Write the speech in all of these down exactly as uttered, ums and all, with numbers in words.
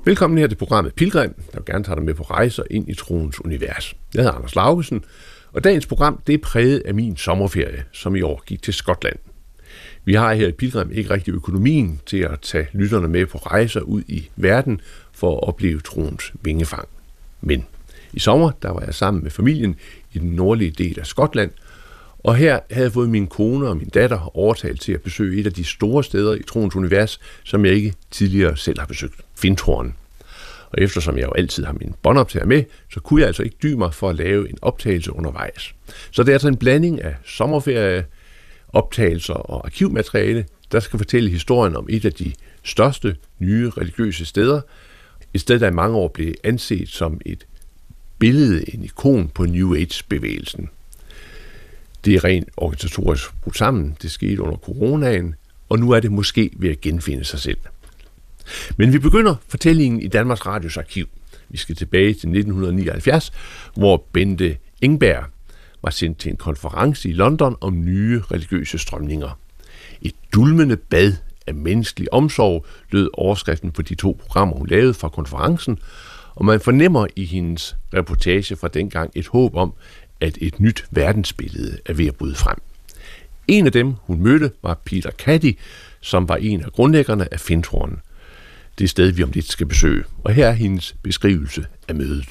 Velkommen her til programmet Pilgrim, der vil gerne tage dig med på rejser ind i troens univers. Jeg hedder Anders Laugesen, og dagens program det er præget af min sommerferie, som i år gik til Skotland. Vi har her i Pilgrim ikke rigtig økonomien til at tage lytterne med på rejser ud i verden for at opleve troens vingefang. Men i sommer, der var jeg sammen med familien i den nordlige del af Skotland, og her havde jeg fået min kone og min datter overtalt til at besøge et af de store steder i troens univers, som jeg ikke tidligere selv har besøgt, Findhorn. Og eftersom jeg jo altid har min båndoptager med, så kunne jeg altså ikke dy mig for at lave en optagelse undervejs. Så det er altså en blanding af sommerferie, optagelser og arkivmateriale, der skal fortælle historien om et af de største nye religiøse steder. Et sted, der i mange år blev anset som et billede, en ikon på New Age-bevægelsen. Det er rent organisatorisk brudt sammen. Det skete under coronaen, og nu er det måske ved at genfinde sig selv. Men vi begynder fortællingen i Danmarks Radios arkiv. Vi skal tilbage til nitten nioghalvfjerds, hvor Bente Engberg var sendt til en konference i London om nye religiøse strømninger. Et dulmende bad af menneskelig omsorg lød overskriften på de to programmer, hun lavede fra konferencen, og man fornemmer i hendes reportage fra dengang et håb om, at et nyt verdensbillede er ved at bryde frem. En af dem, hun mødte, var Peter Caddy, som var en af grundlæggerne af Findhorn. Det sted, vi om lidt skal besøge. Og her er hendes beskrivelse af mødet.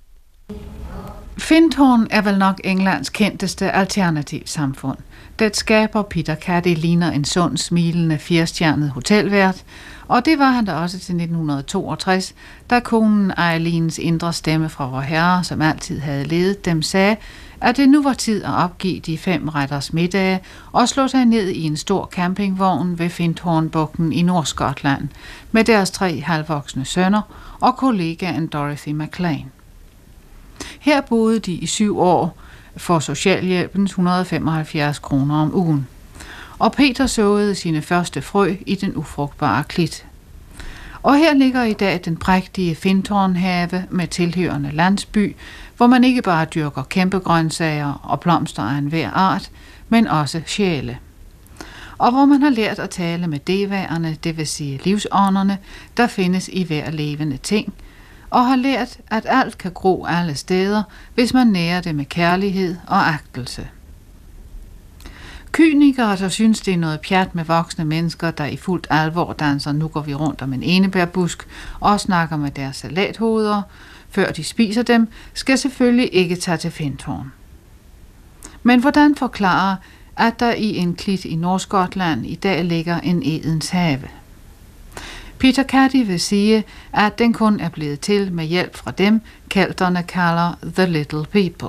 Findhorn er vel nok Englands kendteste alternativsamfund. Det skaber Peter Caddy ligner en sund, smilende, firestjernet hotelvært, og det var han da også til nitten toogtres, da konen Eileens indre stemme fra Vor Herre, som altid havde ledet dem, sagde, at det nu var tid at opgive de fem retters middage og slå sig ned i en stor campingvogn ved Findhornbugten i Nordskotland med deres tre halvvoksne sønner og kollegaen Dorothy McLean. Her boede de i syv år for socialhjælpens et hundrede og femoghalvfjerds kroner om ugen, og Peter såede sine første frø i den ufrugtbare klit. Og her ligger i dag den prægtige Findhornhave med tilhørende landsby, hvor man ikke bare dyrker kæmpegrøntsager og blomster af enhver art, men også sjæle. Og hvor man har lært at tale med devaerne, det vil sige livsånderne, der findes i hver levende ting, og har lært, at alt kan gro alle steder, hvis man nærer det med kærlighed og agtelse. Kynikere, der synes, det er noget pjat med voksne mennesker, der i fuldt alvor danser "Nu går vi rundt om en enebærbusk" og snakker med deres salathoveder, før de spiser dem, skal selvfølgelig ikke tage til Findhorn. Men hvordan forklare, at der i en klit i Nordskotland i dag ligger en Edens have? Peter Caddy vil sige, at den kun er blevet til med hjælp fra dem, kelterne kalder The Little People.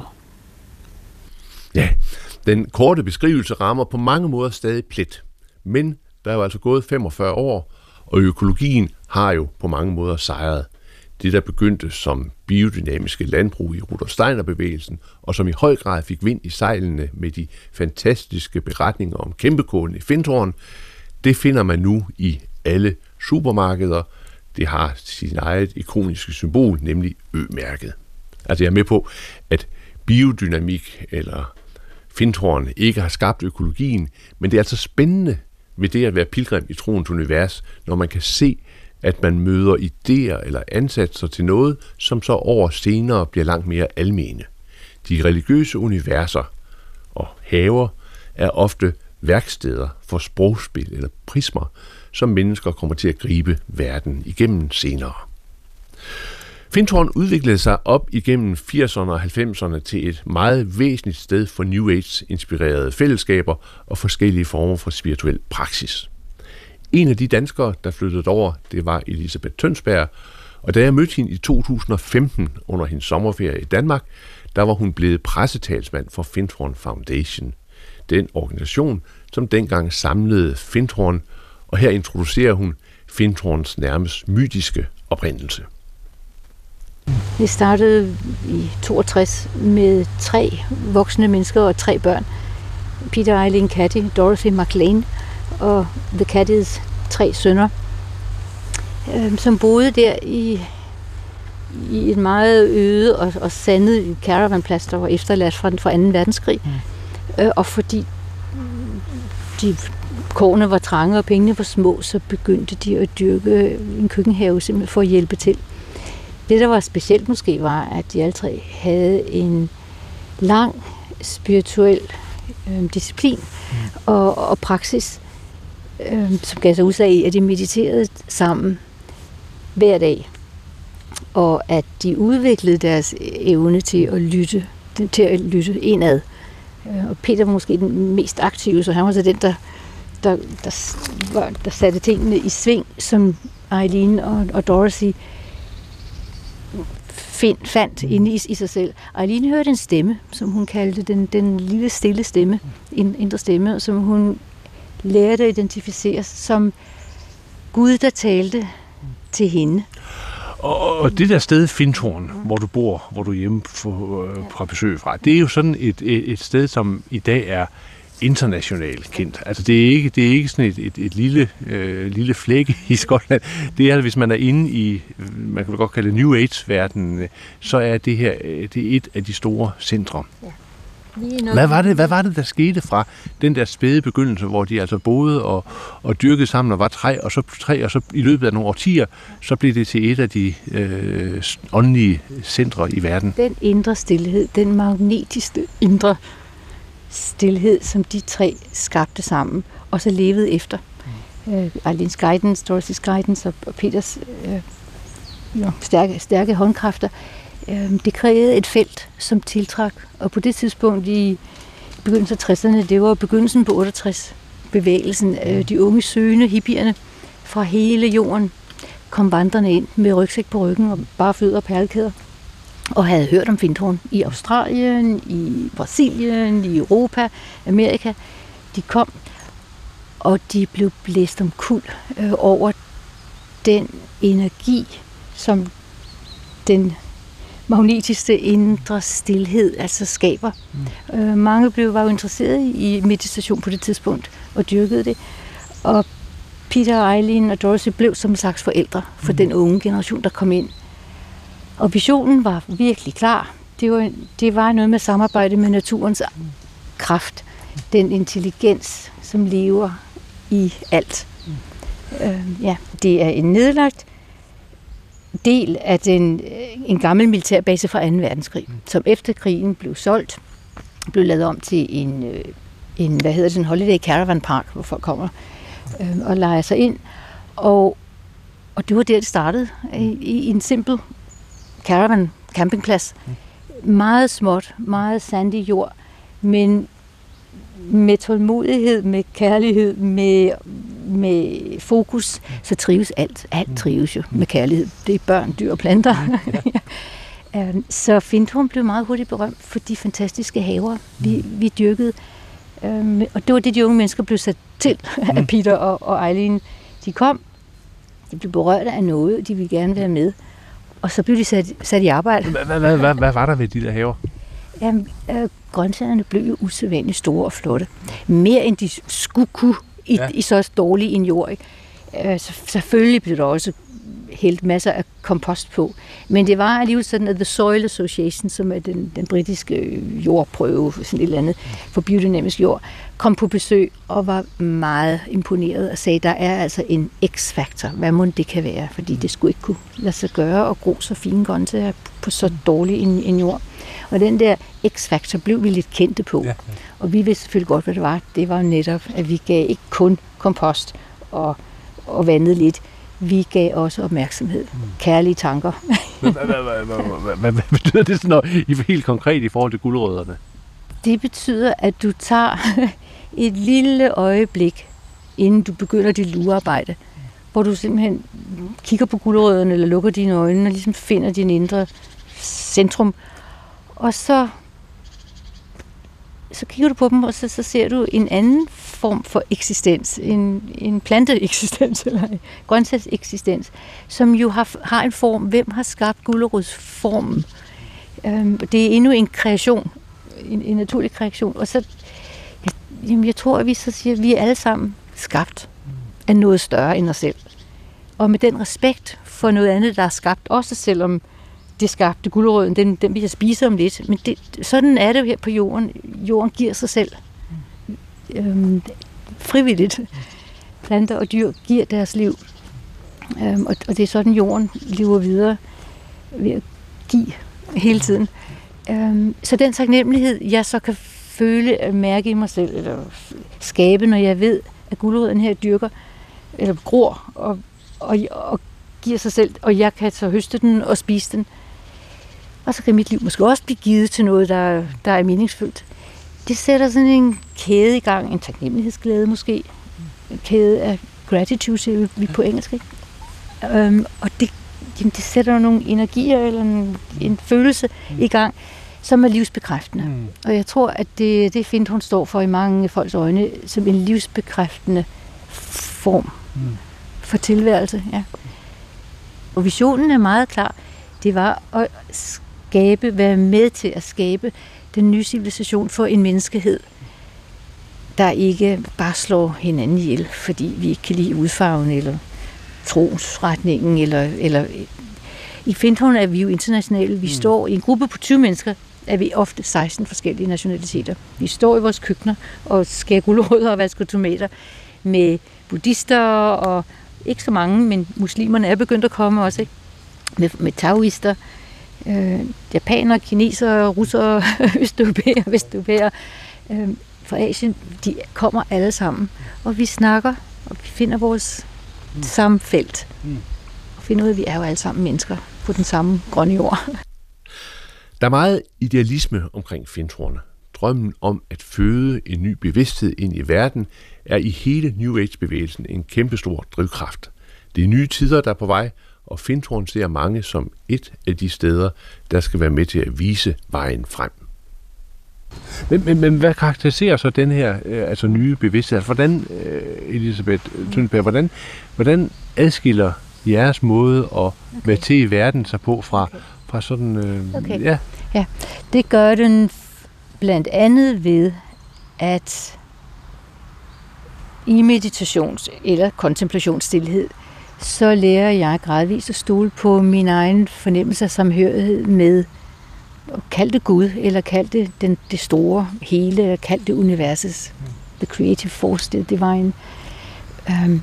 Ja, den korte beskrivelse rammer på mange måder stadig plet. Men der er jo altså gået femogfyrre år, og økologien har jo på mange måder sejret. Det, der begyndte som biodynamiske landbrug i Rudolf Steiner-bevægelsen, og som i høj grad fik vind i sejlene med de fantastiske beretninger om kæmpekålen i Findhorn, det finder man nu i alle supermarkeder. Det har sin eget ikoniske symbol, nemlig Ø-mærket. Altså jeg er med på, at biodynamik eller Findhorn ikke har skabt økologien, men det er altså spændende ved det at være pilgrim i troens univers, når man kan se, at man møder idéer eller ansatser til noget, som så over senere bliver langt mere almene. De religiøse universer og haver er ofte værksteder for sprogspil eller prismer, som mennesker kommer til at gribe verden igennem senere. Findhorn udviklede sig op igennem firserne og halvfemserne til et meget væsentligt sted for New Age-inspirerede fællesskaber og forskellige former for spirituel praksis. En af de danskere, der flyttede over, det var Elisabeth Tønsberg, og da jeg mødte hende i to tusind og femten under hendes sommerferie i Danmark, der var hun blevet pressetalsmand for Findhorn Foundation, den organisation, som dengang samlede Findhorn, og her introducerer hun Findhorns nærmest mytiske oprindelse. Vi startede i toogtres med tre voksne mennesker og tre børn. Peter, Eileen, Caddy, Dorothy McLean og The Caddys tre sønner, som boede der i, i et meget øde og, og sandet caravanplads, der var efterladt fra, fra anden verdenskrig. Mm. Og fordi de kårene var trange, og pengene var små, så begyndte de at dyrke en køkkenhave simpelthen for at hjælpe til. Det, der var specielt måske, var, at de alle tre havde en lang spirituel øh, disciplin mm. og, og praksis, øh, som gav sig udslag i, at de mediterede sammen hver dag, og at de udviklede deres evne til at lytte, til at lytte indad. Og Peter var måske den mest aktive, så han var så den, der, der, der, der satte tingene i sving, som Eileen og, og Dorothy find, fandt inde i, i sig selv. Eileen hørte en stemme, som hun kaldte den, den lille stille stemme, en indre stemme, som hun lærte at identificere som Gud, der talte til hende. Og, og det der sted, Findhorn, hvor du bor, hvor du er hjemme for, øh, fra besøg fra, det er jo sådan et, et, et sted, som i dag er internationalt kendt. Altså det er ikke, det er ikke sådan et, et, et lille, øh, lille flække i Skotland. Det er, hvis man er inde i, man kan godt kalde det New Age-verdenen, så er det her det er et af de store centre. Ja. Hvad var det, hvad var det, der skete fra den der spæde begyndelse, hvor de altså boede og, og dyrkede sammen og var tre, og så tre, og så i løbet af nogle årtier, så blev det til et af de øh, åndelige centre i verden? Den indre stilhed, den magnetiske indre stilhed, som de tre skabte sammen, og så levede efter. Mm. Øh, Eileens guidance, Dorothy's guidance og, og Peters øh, jo, stærke, stærke håndkræfter, det krævede et felt, som tiltrak, og på det tidspunkt i begyndelsen af tresserne, det var begyndelsen på otteogtres-bevægelsen, de unge søgende hippierne fra hele jorden kom vandrende ind med rygsæk på ryggen og bare fødder og perlekæder, og havde hørt om Findhorn i Australien, i Brasilien, i Europa, Amerika. De kom, og de blev blæst omkuld øh, over den energi, som den magnetiske indre stilhed altså skaber. Mm. Øh, mange blev, var jo interesseret i meditation på det tidspunkt og dyrkede det. Og Peter, Eileen og Dorothy blev som en slags forældre for mm. den unge generation, der kom ind. Og visionen var virkelig klar. Det var, det var noget med samarbejde med naturens kraft. Den intelligens, som lever i alt. Mm. Øh, ja, det er en nedlagt del af den, en gammel militærbase fra anden verdenskrig, som efter krigen blev solgt, blev lavet om til en, en hvad hedder det, en holiday caravan park, hvor folk kommer øh, og lejer sig ind. Og, og det var der, det startede, i, i en simpel caravan campingplads. Meget småt, meget sandig jord, men med tålmodighed, med kærlighed, med, med fokus, så trives alt. Alt trives jo med kærlighed. Det er børn, dyr og planter. Ja. Så Findhorn blev meget hurtigt berømt for de fantastiske haver, vi, vi dyrkede. Og det var det, de unge mennesker blev sat til af Peter og, og Eileen. De kom, de blev berørt af noget, de ville gerne være med. Og så blev de sat, sat i arbejde. Hvad, hvad, hvad, hvad var der ved de der haver? Jamen, øh, grøntsagerne blev jo usædvanligt store og flotte. Mere end de skulle kunne i, ja. i så dårlig en jord. Ikke? Øh, så, selvfølgelig blev der også hældt masser af kompost på. Men det var alligevel sådan, at The Soil Association, som er den, den britiske jordprøve, sådan et eller andet, for biodynamisk jord, kom på besøg og var meget imponeret og sagde, der er altså en X-faktor. Hvad må det kan være? Fordi det skulle ikke kunne lade sig gøre og gro så fine grøntsager på så dårlig en, en jord. Og den der X-faktor blev vi lidt kendte på. Ja, ja. Og vi vidste selvfølgelig godt, hvad det var. Det var netop, at vi gav ikke kun kompost og, og vandede lidt. Vi gav også opmærksomhed. Kærlige tanker. Hvad betyder det sådan noget helt konkret i forhold til gulerødderne? Det betyder, at du tager et lille øjeblik, inden du begynder dit lurearbejde, hvor du simpelthen kigger på gulerødderne eller lukker dine øjne og ligesom finder din indre centrum. Og så, så kigger du på dem, og så, så ser du en anden form for eksistens, en, en planteeksistens eller en grøntsagseksistens, som jo har, har en form. Hvem har skabt gulerodsformen? Øhm, det er endnu en kreation, en, en naturlig kreation. Og så, jeg, jamen jeg tror, at vi så siger, at vi er alle sammen skabt af noget større end os selv. Og med den respekt for noget andet, der er skabt, også selvom det skabte gulerøden, den, den vil jeg spise om lidt. Men det, sådan er det jo her på jorden. Jorden giver sig selv. øhm, frivilligt. Planter og dyr giver deres liv, øhm, og, og det er sådan, jorden lever videre ved at give hele tiden. Øhm, så den taknemmelighed, jeg så kan føle og mærke i mig selv, eller skabe, når jeg ved, at gulerøden her dyrker, eller gror, og, og, og giver sig selv, og jeg kan så høste den og spise den. Og så kan mit liv måske også blive givet til noget, der, der er meningsfyldt. Det sætter sådan en kæde i gang, en taknemmelighedsglæde måske, en kæde af gratitude, siger vi på engelsk, ikke? Øhm, og det, jamen, det sætter nogle energier eller en, en følelse mm. i gang, som er livsbekræftende. Mm. Og jeg tror, at det, det fint, hun står for i mange folks øjne, som en livsbekræftende form mm. for tilværelse. Ja. Og visionen er meget klar. Det var at skabe, være med til at skabe den nye civilisation for en menneskehed, der ikke bare slår hinanden ihjel, fordi vi ikke kan lide udfarven eller trosretningen. Eller, eller I Findhorn er vi jo internationale. Vi mm. står i en gruppe på tyve mennesker, er vi ofte seksten forskellige nationaliteter. Vi står i vores køkkener og skærer gulerødder og vasker tomater med buddhister og ikke så mange, men muslimerne er begyndt at komme også, ikke? Med, med taoister, øh, japanere, kinesere, russere, østeuropæere, vesteuropæere øh, fra Asien. De kommer alle sammen, og vi snakker, og vi finder vores mm. samme felt. Mm. Og finder ud af, at vi er jo alle sammen mennesker på den samme grønne jord. Der er meget idealisme omkring Findhorn. Drømmen om at føde en ny bevidsthed ind i verden er i hele New Age-bevægelsen en kæmpestor drivkraft. Det er nye tider, der er på vej, og Findhorn ser mange som et af de steder, der skal være med til at vise vejen frem. Men, men, men hvad karakteriserer så den her øh, altså nye bevidsthed? Altså, hvordan, øh, Elisabeth Tønneberg, hvordan, hvordan adskiller jeres måde at okay. være til i verden sig på fra, okay. fra sådan... Øh, okay. ja. ja, det gør den blandt andet ved, at i meditations- eller kontemplationsstilhed, så lærer jeg gradvist at stole på min egen fornemmelse af samhørighed med, kald det Gud, eller kald det den, det store hele, eller kald det universets, the creative force, the divine. Um,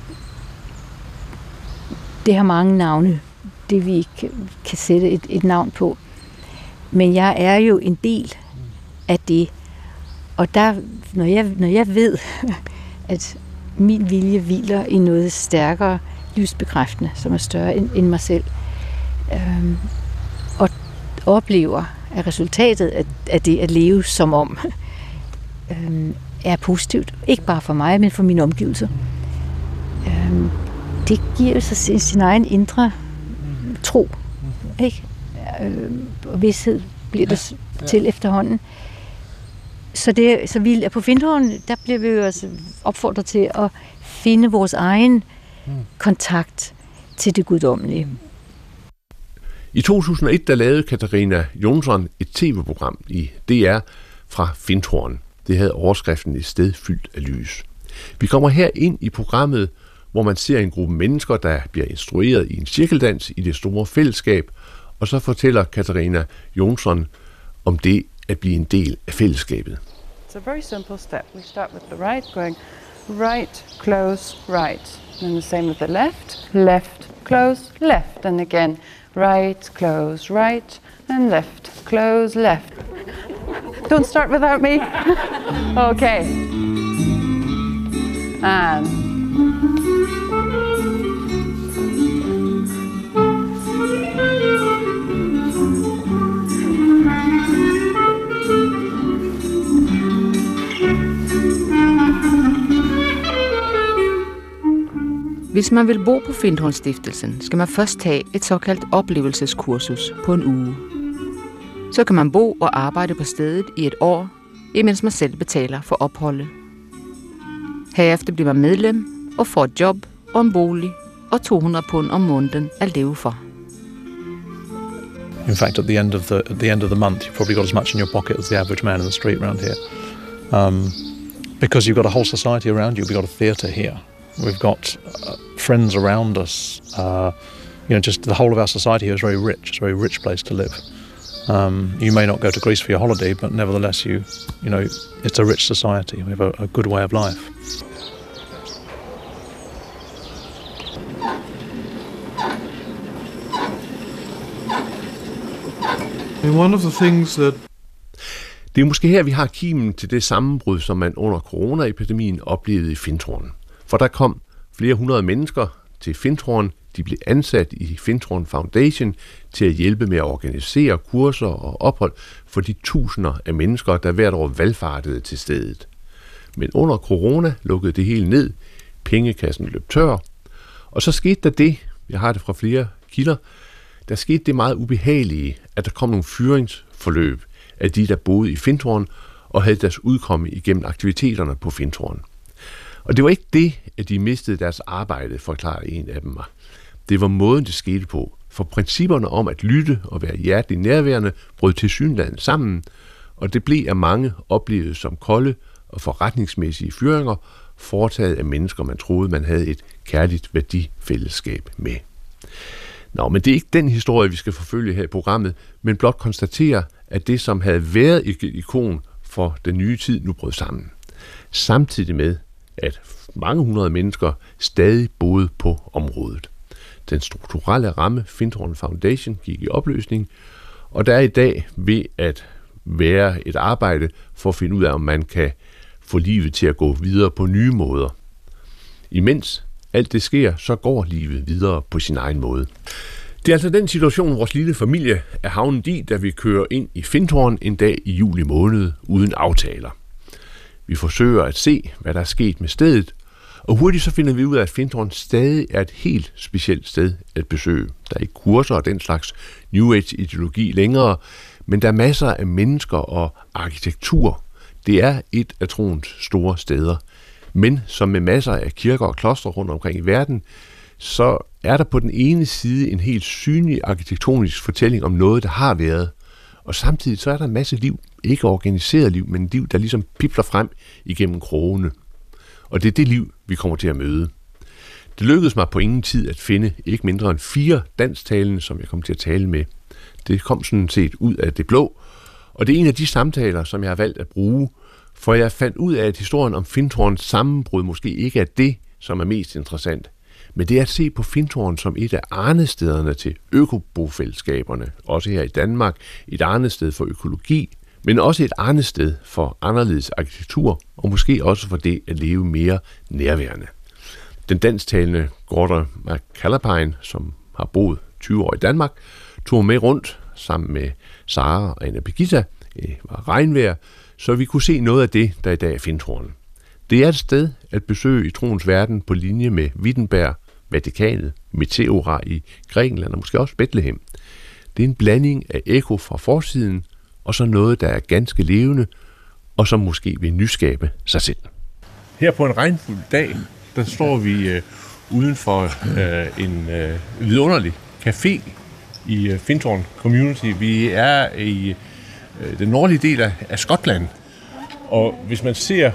det har mange navne, det vi ikke kan sætte et, et navn på. Men jeg er jo en del af det. Og der, når jeg, når jeg ved, at min vilje hviler i noget stærkere, livsbekræftende, som er større end, end mig selv, øhm, og oplever, at resultatet af, af det at leve som om, øhm, er positivt. Ikke bare for mig, men for mine omgivelser. Øhm, det giver sig sin, sin egen indre tro, ikke? Øhm, og vidshed bliver det til efterhånden. Så, det, så vi er på Findhorn, der bliver vi jo altså opfordret til at finde vores egen kontakt til det guddommelige. I to tusind og et der lavede Katarina Jonsson et tv-program i D R fra Findhorn. Det havde overskriften Et sted fyldt af lys. Vi kommer her ind i programmet, hvor man ser en gruppe mennesker, der bliver instrueret i en cirkeldans i det store fællesskab, og så fortæller Katarina Jonsson om det at blive en del af fællesskabet. It's a very simple step. We start with the right, going right, close, right. And the same with the left, left, close, left. And again, right, close, right, and left, close, left. Don't start without me. Okay. And Hvis man vil bo på Findhornstiftelsen, skal man først tage et såkaldt oplevelseskursus på en uge. Så kan man bo og arbejde på stedet i et år, imens man selv betaler for opholdet. Herefter bliver man medlem og får et job og en bolig og to hundrede pund om måneden at leve for. In fact, at the end of the at the end of the month, you've probably got as much in your pocket as the average man in the street around here, um, because you've got a whole society around you. We've got a theatre here. We've got uh, friends around us. Uh, you know, just the whole of our society here is very rich. It's a very rich place to live. Um, you may not go to Greece for your holiday, but nevertheless, you, you know, it's a rich society. We have a, a good way of life. And one of the things that Det er måske her, vi har kimen til det sammenbrud, som man under coronaepidemien oplevede i Findtårn. For der kom flere hundrede mennesker til Findtårn. De blev ansat i Findtårn Foundation til at hjælpe med at organisere kurser og ophold for de tusinder af mennesker, der hvert år valgfartede til stedet. Men under corona lukkede det hele ned. Pengekassen løb tør. Og så skete der det, jeg har det fra flere kilder, der skete det meget ubehagelige, at der kom nogle fyringsforløb af de, der boede i Findtårn og havde deres udkomme igennem aktiviteterne på Findtårn. Og det var ikke det, at de mistede deres arbejde, forklarede en af dem mig. Det var måden, det skete på. For principperne om at lytte og være hjertelig nærværende brød tilsyneladende sammen, og det blev af mange oplevet som kolde og forretningsmæssige fyringer, foretaget af mennesker, man troede, man havde et kærligt værdifællesskab med. Nå, men det er ikke den historie, vi skal forfølge her i programmet, men blot konstatere, at det, som havde været et ikon for den nye tid, nu brød sammen. Samtidig med, at mange hundrede mennesker stadig boede på området. Den strukturelle ramme Findtårn Foundation gik i opløsning, og der er i dag ved at være et arbejde for at finde ud af, om man kan få livet til at gå videre på nye måder. Imens alt det sker, så går livet videre på sin egen måde. Det er altså den situation, vores lille familie er havnet i, da vi kører ind i Findtårn en dag i juli måned uden aftaler. Vi forsøger at se, hvad der er sket med stedet, og hurtigt så finder vi ud af, at Findtårn stadig er et helt specielt sted at besøge. Der er ikke kurser og den slags New Age-ideologi længere, men der er masser af mennesker og arkitektur. Det er et af troens store steder. Men som med masser af kirker og klostre rundt omkring i verden, så er der på den ene side en helt synlig arkitektonisk fortælling om noget, der har været. Og samtidig så er der en masse liv, ikke organiseret liv, men liv, der ligesom pipler frem igennem krogene. Og det er det liv, vi kommer til at møde. Det lykkedes mig på ingen tid at finde ikke mindre end fire dansktalende, som jeg kom til at tale med. Det kom sådan set ud af det blå, og det er en af de samtaler, som jeg har valgt at bruge, for jeg fandt ud af, at historien om Findtårns sammenbrud måske ikke er det, som er mest interessant. Men det er at se på Findtårn som et af arnestederne til økobofællesskaberne, også her i Danmark, et arnested for økologi, men også et arnested for anderledes arkitektur, og måske også for det at leve mere nærværende. Den dansktalende Gordon McAlpine, som har boet tyve år i Danmark, tog med rundt sammen med Sara og Anna Birgitta. Det var regnvejr, så vi kunne se noget af det, der i dag er Findtårn. Det er et sted at besøge i troens verden på linje med Wittenberg, Vatikanet, Meteora i Grækenland og måske også Bethlehem. Det er en blanding af ekko fra forsiden og så noget, der er ganske levende og som måske vil nyskabe sig selv. Her på en regnfuld dag, der står vi øh, uden for øh, en øh, vidunderlig café i øh, Findtårn Community. Vi er i øh, den nordlige del af, af Skotland, og hvis man ser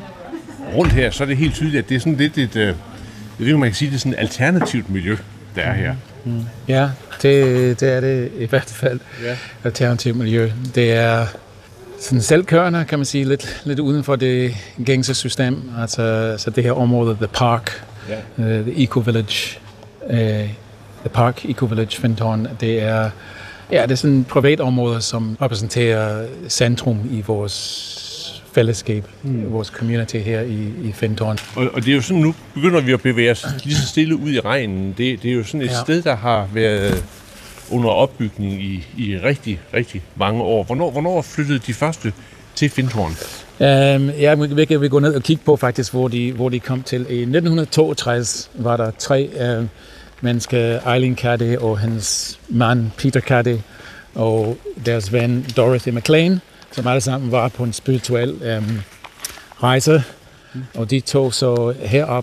rundt her, så er det helt tydeligt, at det er sådan lidt et, øh, jeg ved ikke, man kan sige, det er sådan et alternativt miljø, der er her. Mm. Ja, det, det er det i hvert fald. Ja. Alternativt miljø. Det er sådan selvkørende, kan man sige, lidt, lidt uden for det gængse system. Altså så det her område, The Park, ja. uh, The Eco Village, uh, The Park Eco Village Findtårn, det er, ja, det er sådan et privat område, som repræsenterer centrum i vores fællesskab, mm. vores community her i, i Findtårn. Og, og det er jo sådan, nu begynder vi at bevæge os lige så stille ud i regnen. Det, det er jo sådan et ja. sted, der har været under opbygning i, i rigtig, rigtig mange år. Hvornår, hvornår flyttede de første til Findtårn? Um, ja, vi kan vi gå ned og kigge på faktisk, hvor de, hvor de kom til. I nitten toogtres var der tre uh, mennesker, Eileen Caddy og hendes mand Peter Caddy og deres ven Dorothy McLean, som alle sammen var på en spirituel um, rejse, mm. og de tog så herop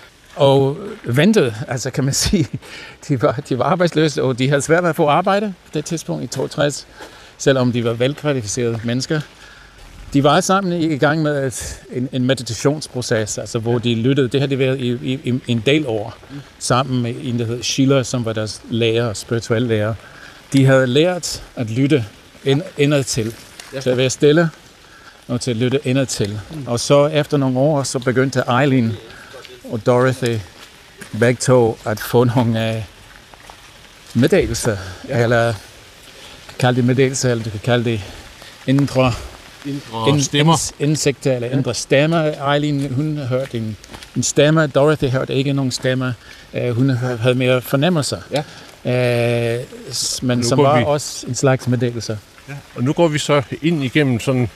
og ventede, altså kan man sige, de var, de var arbejdsløse, og de havde svært ved at få arbejde på det tidspunkt i toogtres, selvom de var velkvalificerede mennesker. De var sammen i gang med et, en, en meditationsproces, altså hvor de lyttede. Det har de været i, i, i en del år, sammen med en, der hed Sheila, som var deres lærer, spirituelle lærer. De havde lært at lytte ind, indad til. Ja. Til at være stille og til at lytte indad til. Mm. Og så efter nogle år, så begyndte Eileen og Dorothy begge to at få nogle meddelelser, ja. eller kalde det meddelelser, eller du kan kalde det indre, indre ind, stemmer. Indsigter eller indre stemmer. Eileen, hun hørte en, en stemme, Dorothy hørte ikke nogen stemmer. Uh, hun havde mere fornemmelser. Ja. Uh, men som var vi... også en slags meddelelser. Ja. Og nu går vi så ind igennem sådan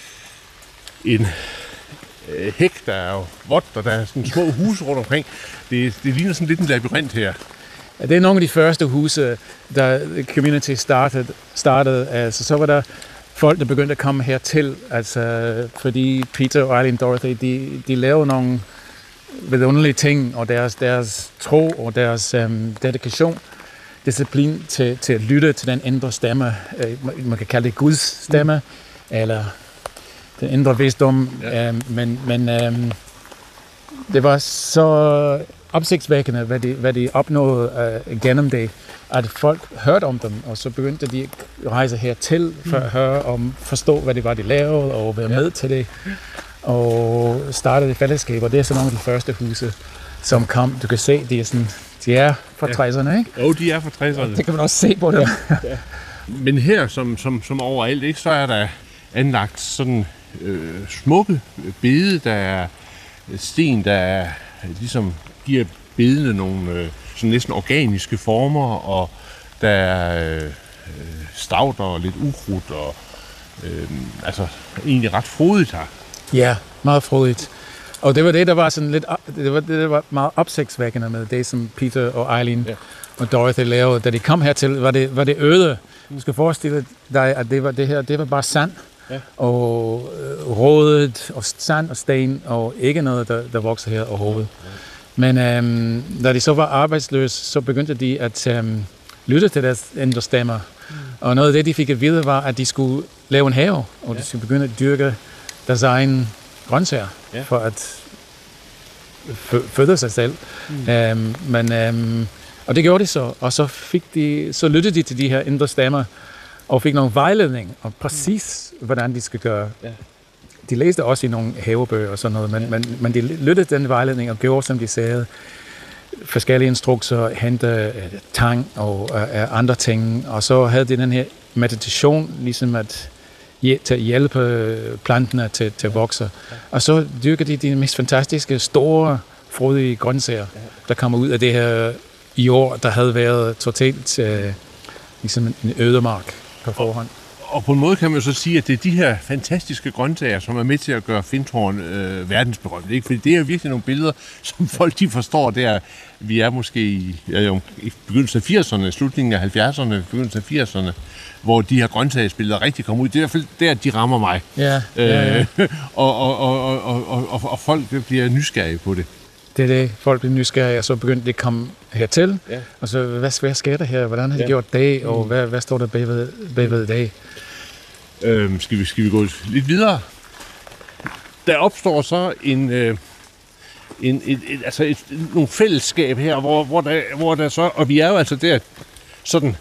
en øh, hæk, der er jo vådt, og der er sådan små huse rundt omkring. Det, det ligner sådan lidt en labyrint her. Ja, det er nogle af de første huse, der community startede. startede altså, så var der folk, der begyndte at komme hertil, altså, fordi Peter og Eileen Dorothy, de, de lavede nogle vidunderlige ting, og deres, deres tro og deres um, dedikation, disciplin til, til at lytte til den indre stemme. Man kan kalde det Guds stemme, mm. eller den indre visdom, ja. um, men, men um, det var så opsigtsvækkende, hvad de, hvad de opnåede uh, gennem det, at folk hørte om dem, og så begyndte de at rejse hertil for at høre om, forstå, hvad det var, de lavede, og være ja. med til det, og startede et fællesskab, og det er så nogle af de første huse, som kom. Du kan se, de er, sådan, de er fra tresserne, ikke? Jo, de er fra tresserne. Det kan man også se på det. Ja. Men her, som, som, som overalt, ikke, så er der anlagt sådan øh, smukke bede, der er sten, der er, ligesom giver bedene nogle øh, sådan næsten organiske former, og der er øh, stavter og lidt ukrudt, og øh, altså egentlig ret frodigt her. Ja, meget frodigt. Og det var det, der var sådan lidt, det var det, der var meget opsigtsvækkende med det, som Peter og Eileen ja. og Dorothy lavede. Da de kom hertil, var det, var det øde. Du skal forestille dig, at det var det her, det var bare sand. Ja. Og øh, rådet, og sand og sten, og ikke noget, der, der vokser her overhovedet. Ja. Men øhm, da de så var arbejdsløse, så begyndte de at øhm, lytte til deres indre stemmer. Mm. Og noget af det, de fik at vide, var, at de skulle lave en have, og ja. de skulle begynde at dyrke deres egen grøntsager, ja. for at føde sig selv. Mm. Øhm, men, øhm, og det gjorde de så, og så, fik de, så lyttede de til de her indre stemmer, og fik nogle vejledning om præcis, hvordan de skal gøre. Ja. De læste også i nogle havebøger og sådan noget, men, ja. men, men de lyttede den vejledning og gjorde, som de sagde, forskellige instrukser, hente uh, tang og uh, andre ting, og så havde de den her meditation, ligesom at til at hjælpe planterne til, til at vokse. Og så dyrker de de mest fantastiske, store, frodige grøntsager, der kommer ud af det her i år, der havde været totalt uh, ligesom en ødemark på forhånd. Og på en måde kan man jo så sige, at det er de her fantastiske grøntsager, som er med til at gøre Findhorn øh, verdensberømt. Ikke? Fordi det er jo virkelig nogle billeder, som folk de forstår der. Vi er måske i, ja, i begyndelsen af firserne, slutningen af halvfjerdserne, begyndelsen af firserne, hvor de her grøntsagsbilleder rigtig kommer ud. Det er i hvert fald der, de rammer mig. Ja, ja, ja. Øh, og, og, og, og, og, og, og folk bliver nysgerrige på det. Det er det. Folk bliver nysgerrige, og så begyndte de at komme hertil. Ja. Og så, hvad, hvad sker der her? Hvordan har de ja. gjort det? Og hvad, hvad står der bagved, bagved det? Øhm, skal, vi, skal vi gå lidt videre? Der opstår så en, øh, en, et, et, altså et, nogle fællesskab her, hvor, hvor, der, hvor der så, og vi er jo altså der sådan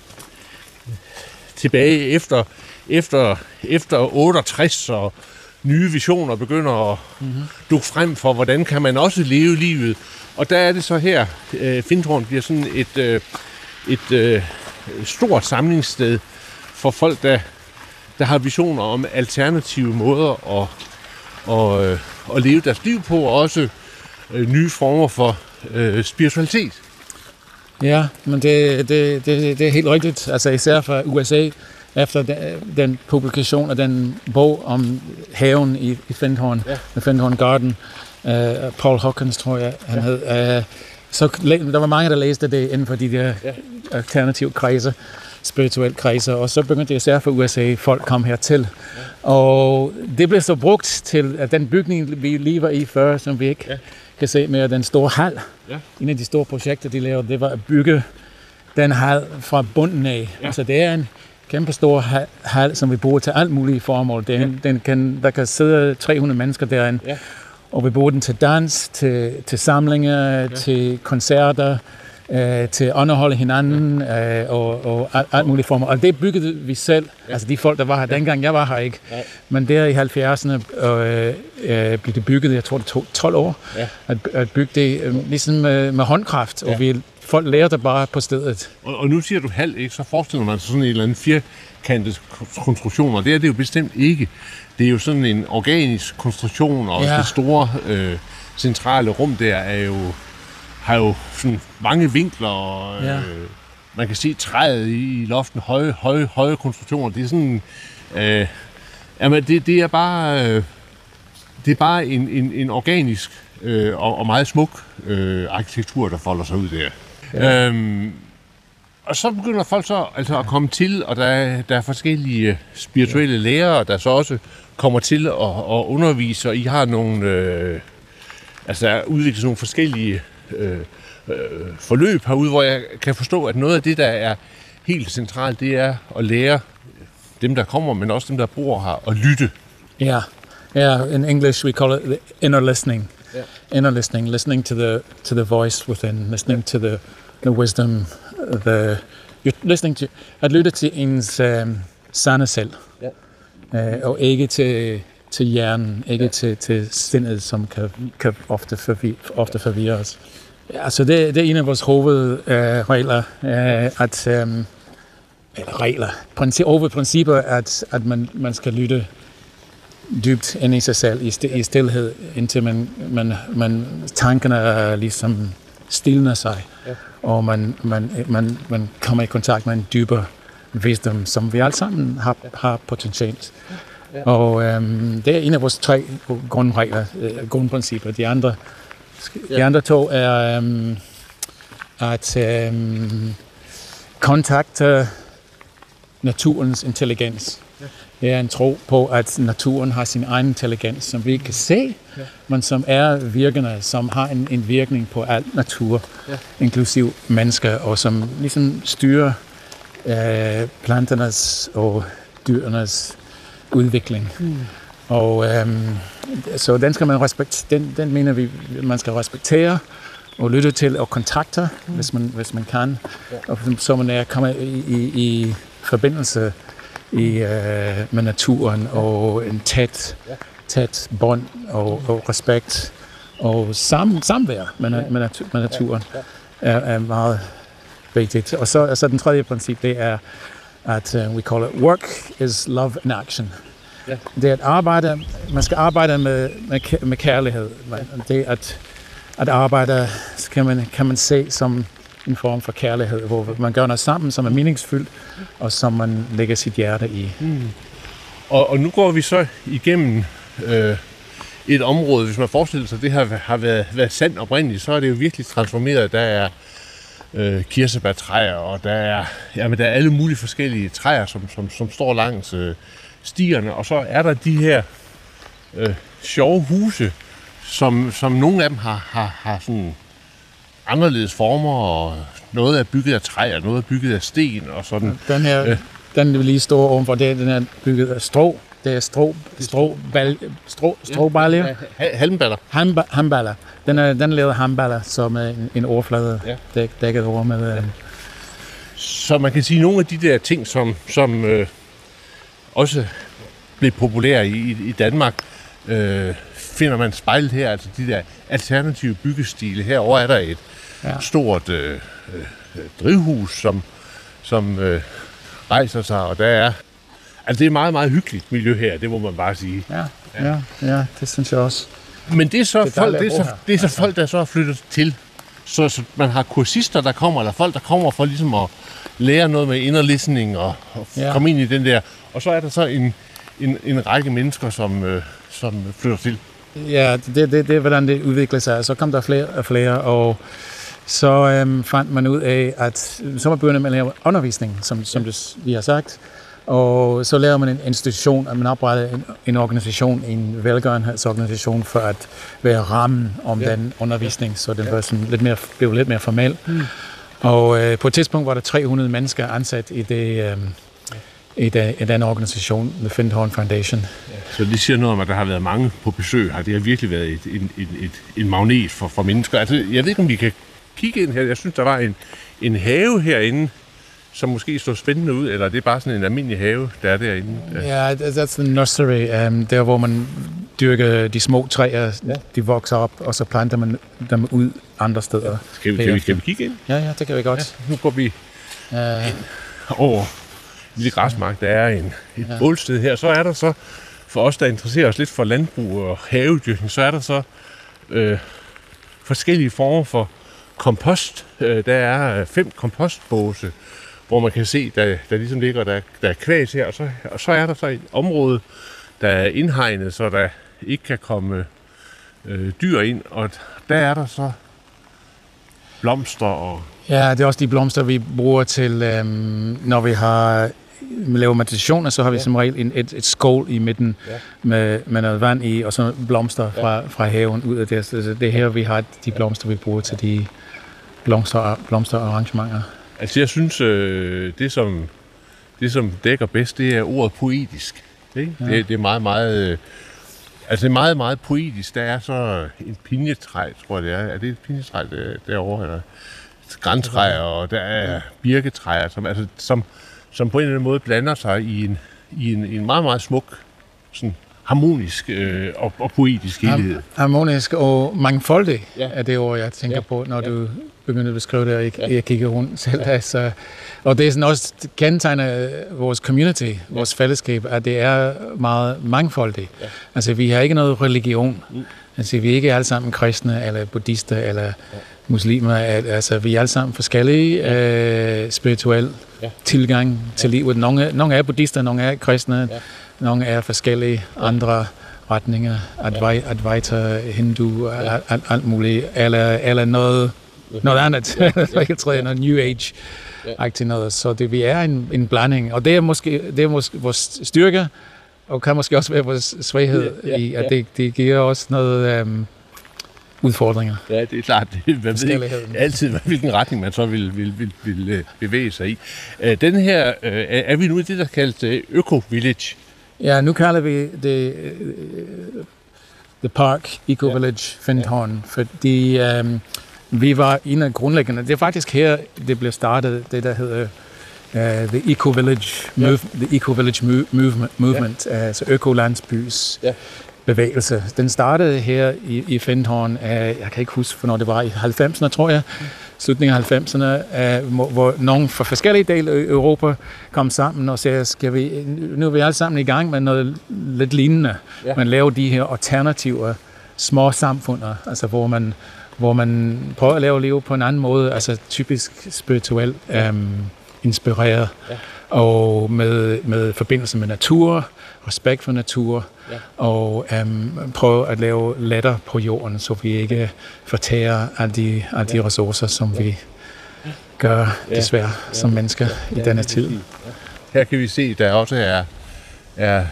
tilbage efter, efter, efter otteogtres, og nye visioner begynder at mm-hmm. dukke frem for, hvordan kan man også leve livet. Og der er det så her, øh, Findhorn bliver sådan et, øh, et øh, stort samlingssted for folk, der der har visioner om alternative måder at, at, at, at leve deres liv på, og også øh, nye former for øh, spiritualitet. Ja, men det, det, det, det er helt rigtigt. Altså især fra U S A, efter den, den publikation af den bog om haven i, i Findhorn, ja. Findhorn Garden, uh, Paul Hawkins, tror jeg, han ja. hed. Uh, så der var mange, der læste det inden for de der ja. alternative kredse, spirituelle kredser, og så begyndte det især for U S A, folk kom hertil. Ja. Og det blev så brugt til, at den bygning, vi lige var i før, som vi ikke ja. kan se mere, den store hal. Ja. En af de store projekter, de lavede, det var at bygge den hal fra bunden af. Ja. Altså det er en kæmpe stor hal, som vi bruger til alt mulige formål. Den, ja. den kan, der kan sidde tre hundrede mennesker derinde, ja. og vi bruger den til dans, til, til samlinger, ja. til koncerter, øh, til at underholde hinanden øh, og, og alt, alt muligt former. Og det byggede vi selv, ja. Altså de folk, der var her dengang, jeg var her ikke. Ja. Men der i halvfjerdserne øh, øh, blev det bygget, jeg tror det tog tolv år, ja. at, at bygge det øh, ligesom med, med håndkraft, ja. Og vi folk lærte bare på stedet. Og, og nu siger du halv, ikke? Så forestiller man sig sådan en eller anden firkantet konstruktion, og det er det jo bestemt ikke. Det er jo sådan en organisk konstruktion, og ja. Det store øh, centrale rum der er jo, har jo sådan mange vinkler, og øh, ja. Man kan se træet i loften, høje, høje, høje konstruktioner. Det er sådan, øh, jamen det, det er bare, øh, det er bare en, en, en organisk øh, og, og meget smuk øh, arkitektur, der folder sig ud der. Ja. Øhm, og så begynder folk så altså at komme til, og der er, der er forskellige spirituelle lærere, der så også kommer til at, at undervise, og I har nogle, øh, altså der udviklet nogle forskellige øh, øh, forløb herude, hvor jeg kan forstå, at noget af det, der er helt centralt, det er at lære dem, der kommer, men også dem, der bor her, at lytte. Ja, yeah. yeah. In English we call it the inner listening. Yeah. Inner listening, listening to the to the voice within, listening yeah. to the the wisdom, the you're listening to at lytte til ens um, sande selv. Yeah. Uh, og ikke til til hjernen, ikke yeah. til til sindet, som kan kan ofte forvirre, ofte forvirre os. Altså det, det er en af vores hovedregler, uh, uh, at um, eller regler, princip, hovedprincipper, at at man man skal lytte dybt ind i sig selv, i, st- i stilhed, indtil man, man, man tankerne ligesom stilner sig, ja. Og man, man, man, man kommer i kontakt med en dybere visdom, som vi alle sammen har, har potentielt. Ja. Og øhm, det er en af vores tre grundregler, øh, grundprincipper. De andre, ja. de andre to er øhm, at øhm, kontakte naturens intelligens. Det er en tro på, at naturen har sin egen intelligens, som vi ikke kan se, ja. Men som er virkende, som har en, en virkning på alt natur, ja. Inklusiv mennesker, og som ligesom styrer øh, planternes og dyrenes udvikling. Mm. Og øhm, så den skal man respektere, den, den mener vi, man skal respektere og lytte til og kontakte, mm. hvis, man, hvis man kan, ja. Og så man er kommet i, i, i forbindelse i, øh, med naturen, og en tæt, tæt bånd og, og respekt og sam, samvær med, med, natu, med naturen er, er meget vigtigt. Og så, så den tredje princip, det er, at uh, we call it work is love in action. Det er at arbejde, man skal arbejde med, med, med kærlighed. Det at, at arbejde kan man, kan man se som en form for kærlighed, hvor man gør noget sammen, som er meningsfyldt, og som man lægger sit hjerte i. Mm. Og, og nu går vi så igennem øh, et område, hvis man forestiller sig, at det har, har været, været sand oprindeligt, så er det jo virkelig transformeret. Der er øh, kirsebærtræer, og der er, jamen, der er alle mulige forskellige træer, som, som, som står langs øh, stierne, og så er der de her øh, sjove huse, som, som nogle af dem har, har, har sådan anderledes former, og noget er bygget af træ, og noget er bygget af sten, og sådan. Den her, øh. den vil lige stå ovenfor, det, den er bygget af strå. Det er strå, strå, bal, strå, stråballer. Ja, halmballer. Hamballer. Den er, den er lavet af hamballer, som er en, en overflade, ja. dæk, dækket over med. Ja. Så man kan sige, nogle af de der ting, som, som øh, også blev populære i, i Danmark, øh, finder man spejlet her, altså de der alternative byggestile. Herovre er der et ja. stort øh, øh, drivhus, som, som øh, rejser sig, og der er, altså det er et meget, meget hyggeligt miljø her, det må man bare sige. Ja, ja, ja, det synes jeg også. Men det er så, det er folk, det er så, det er så folk, der så er flyttet til, så, så man har kursister, der kommer, eller folk, der kommer for ligesom at lære noget med inner listening, og, og ja. komme ind i den der, og så er der så en, en, en række mennesker, som, øh, som flytter til. Ja, det, det, det er, hvordan det udvikler sig. Så kom der flere og flere, og så øhm, fandt man ud af, at så var begyndt med at lave undervisning, som, som det, vi har sagt. Og så laver man en institution, at man opretter en, en organisation, en velgørenhedsorganisation, for at være rammen om ja. den undervisning, så det var sådan lidt mere, blev lidt mere formel. Mm. Og øh, på et tidspunkt var der tre hundrede mennesker ansat i det. Øh, I, den, i den organisation, The Findhorn Foundation. Så det siger noget om, at der har været mange på besøg her. Det har virkelig været et, en, et, et, en magnet for, for mennesker. Altså, jeg ved ikke, om vi kan kigge ind her. Jeg synes, der var en, en have herinde, som måske så spændende ud, eller det er bare sådan en almindelig have, der er derinde? Ja, yeah, that's the nursery. Um, der, hvor man dyrker de små træer, ja. De vokser op, og så planter man dem ud andre steder. Ja. Skal, vi, kan, vi, skal vi kigge ind? Ja, ja, det kan vi godt. Ja, nu går vi uh, over en lille græsmark. Der er en, et ja. bålsted her. Så er der så, for os, der interesserer os lidt for landbrug og havedyrkning, så er der så øh, forskellige former for kompost. Øh, der er fem kompostbåse, hvor man kan se, der, der ligesom ligger, der, der er kvæs her, og så, og så er der så et område, der er indhegnet, så der ikke kan komme øh, dyr ind, og der er der så blomster og... Ja, det er også de blomster, vi bruger til, øhm, når vi har laver meditationer, så har vi ja. som regel en, et, et skål i midten ja. med, med noget vand i, og så blomster fra, ja. fra haven ud af det. Så det er her, vi har de blomster, vi bruger til de blomster, blomsterarrangementer. Altså jeg synes, øh, det, som, det som dækker bedst, det er ordet poetisk. Ikke? Ja. Det, det er meget, meget... Øh, altså det er meget, meget poetisk. Der er så en pinjetræ, tror jeg det er. Er det et pinjetræ der, derovre? Eller græntræer, og der er birketræer, som, altså, som, som på en eller anden måde blander sig i en, i en, en meget, meget smuk, sådan harmonisk øh, og, og poetisk helhed. Harmonisk og mangfoldig ja. er det ord, jeg tænker ja. på, når ja. du begynder at beskrive det, og jeg, ja. jeg kigger rundt selv. Ja. Altså, og det er sådan også kendetegner vores community, ja. vores fællesskab, at det er meget mangfoldigt. Ja. Altså, vi har ikke noget religion. Mm. Altså, vi er ikke alle sammen kristne, eller buddhister, eller ja. muslimer. Altså, vi er alle sammen forskellige ja. øh, spirituelle ja. tilgang til ja. livet. Nogle, nogle er buddhister, nogle er kristne, ja. nogle er forskellige ja. andre retninger, Advai- Advaita, Hindu, ja. alt, alt, alt muligt, eller, eller noget, noget andet, ja. ja. jeg tror, ja. noget New Age-agtigt ja. noget. Så det, vi er en, en blanding, og det er måske, det er måske vores styrke, og kan måske også være vores svaghed ja. Ja. i, at det, det giver os noget um, udfordringer. Ja, det er klart. Det, man ved ikke altid, hvilken retning man så vil, vil, vil, vil bevæge sig i. Uh, den her, uh, er vi nu i det, der kaldes uh, Øko-Village? Ja, nu kalder vi det uh, The Park Eco-Village ja. Findhorn, ja. fordi um, vi var en af grundlæggende. Det er faktisk her, det blev startet, det der hedder Uh, the Eco-Village move, yeah. the Eco-Village move, movement, movement yeah. altså økolandsbys yeah. bevægelse. Den startede her i, i Findhorn, uh, jeg kan ikke huske, hvornår det var, i halvfemserne, tror jeg, mm. slutningen af halvfemserne, uh, hvor, hvor nogle fra forskellige dele af Europa kom sammen og sagde, skal vi, nu er vi alle sammen i gang med noget lidt lignende. Yeah. Man laver de her alternative små samfunder, altså hvor man, hvor man prøver at lave liv på en anden måde, altså typisk spirituel um, inspireret, ja. og med, med forbindelse med natur, respekt for natur, ja. og um, prøve at lave letter på jorden, så vi ikke fortærer alle de, alle de ressourcer, som ja. vi gør desværre ja. som mennesker ja. i denne tid. Ja. Her kan vi se, der også er, er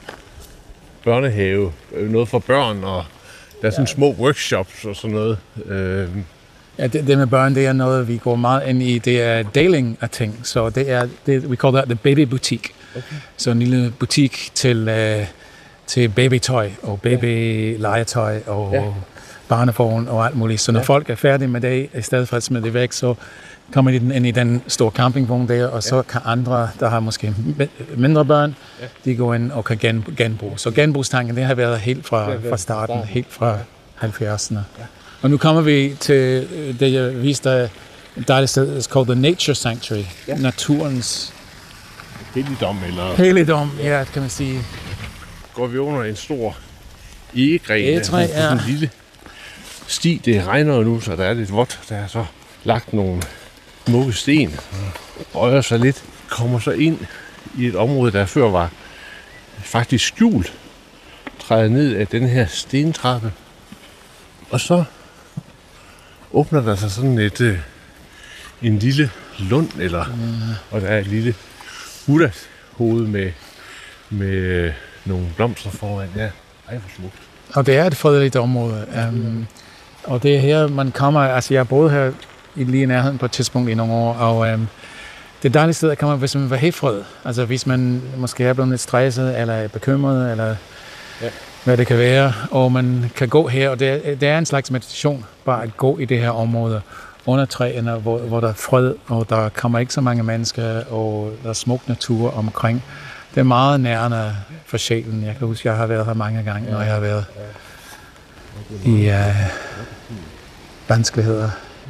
børnehave, noget for børn, og der er sådan ja. små workshops og sådan noget. Øh, Ja, det, det med børn, det er noget, vi går meget ind i. Det er deling af ting. Så det er, det, we call that the baby boutique. Okay. Så en lille butik til, uh, til babytøj og babylegetøj og ja. barnevogn og alt muligt. Så når ja. folk er færdige med det, i stedet for at smide det væk, så kommer de ind i den store campingvogn der, og så kan andre, der har måske mindre børn, ja. de går ind og kan gen, genbruge. Så genbrugstanken, det har været helt fra, fra starten, helt fra halvfjerdserne. Ja. Og nu kommer vi til det, jeg viste dig, et dejligt sted, it's called the Nature Sanctuary, ja. naturens helligdom, eller... Helligdom, ja, det kan man sige. Går vi under en stor egegren, egetræ, ja. sådan en lille sti, det regner nu, så der er lidt vådt, der er så lagt nogle smukke sten, rører sig lidt, kommer så ind i et område, der før var faktisk skjult, træder ned af den her stentrappe, og så åbner der sig sådan et, øh, en lille lund, eller, ja. og der er et lille Buddha-hoved med, med nogle blomster foran. Ja, ej, hvor smukt. Og det er et fredeligt område. Um, og det er her, man kommer, altså jeg boede her i lige nærheden på et tidspunkt i nogle år, og um, det er et dejligt sted, at komme, hvis man vil have fred. Altså hvis man måske er blevet lidt stresset, eller bekymret, eller... Ja. hvad det kan være, og man kan gå her, og det er, det er en slags meditation, bare at gå i det her område, under træerne, hvor, hvor der er fred, og der kommer ikke så mange mennesker, og der er smuk natur omkring. Det er meget nærende for sjælen. Jeg kan huske, jeg har været her mange gange, når jeg har været i uh, vanskeligheder.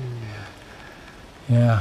Ja.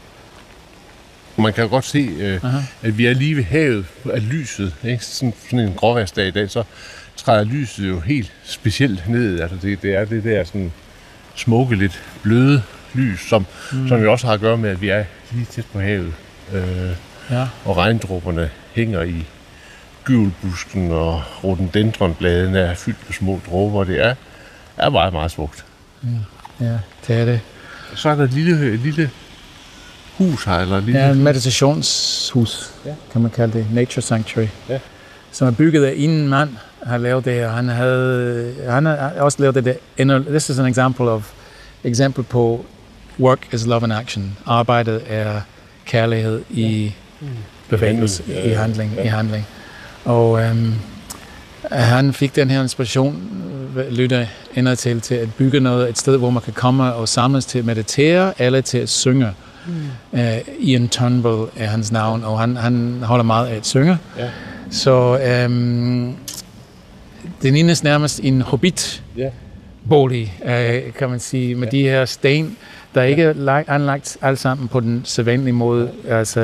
Man kan jo godt se, øh, at vi er lige ved havet af lyset. Ikke? Sådan, sådan en gråværsdag i dag, så træder lyset jo helt specielt ned. Altså det, det er det der sådan smukke, lidt bløde lys, som, mm. som jo også har at gøre med, at vi er lige tæt på havet. Øh, ja. Og regndråberne hænger i gyvelbusken, og rhododendronbladene er fyldt med små dråber. Det er, er meget, meget smukt. Ja, ja, det er det. Så er der et lille, et lille hus her, eller lille... Ja, en meditationshus, ja. Kan man kalde det. Nature Sanctuary. Ja. Som er bygget af en mand, har lavet det her. Han havde, han har også lavet det der. This is an example of, eksempel på work is love in action. Arbejdet er kærlighed i bevægelse, i handling, i handling. Og øhm, han fik den her inspiration, lytter indad til, til at bygge noget, et sted, hvor man kan komme og samles til at meditere, eller til at synge. Mm. Uh, Ian Turnbull er hans navn, og han, han holder meget af at synge. Ja. Så øhm, det lignes nærmest en hobbit-bolig, uh, kan man sige, med ja. De her sten, der ikke er anlagt alt sammen på den sædvanlige måde, altså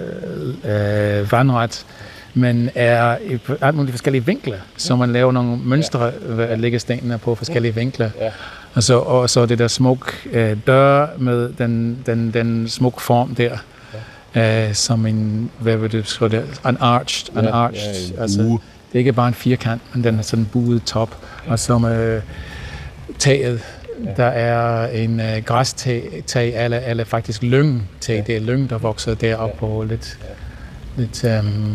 øh, vandret, men er i alt mulige forskellige vinkler, så man laver nogle mønstre ved at lægge stenene på forskellige vinkler. Ja. Og, så, og så det der smuk øh, dør med den, den, den smuk form der, ja. øh, som en, hvad vil du skrive der, en arched, en ja, arched, ja, altså, det er ikke bare en firkant, men den er sådan en buet top, ja. Og så med taget, ja. Der er en øh, græstag, tag, eller, eller faktisk lyng-tag, ja. Det er lyng, der vokser deroppe ja. På lidt, ja. Lidt um,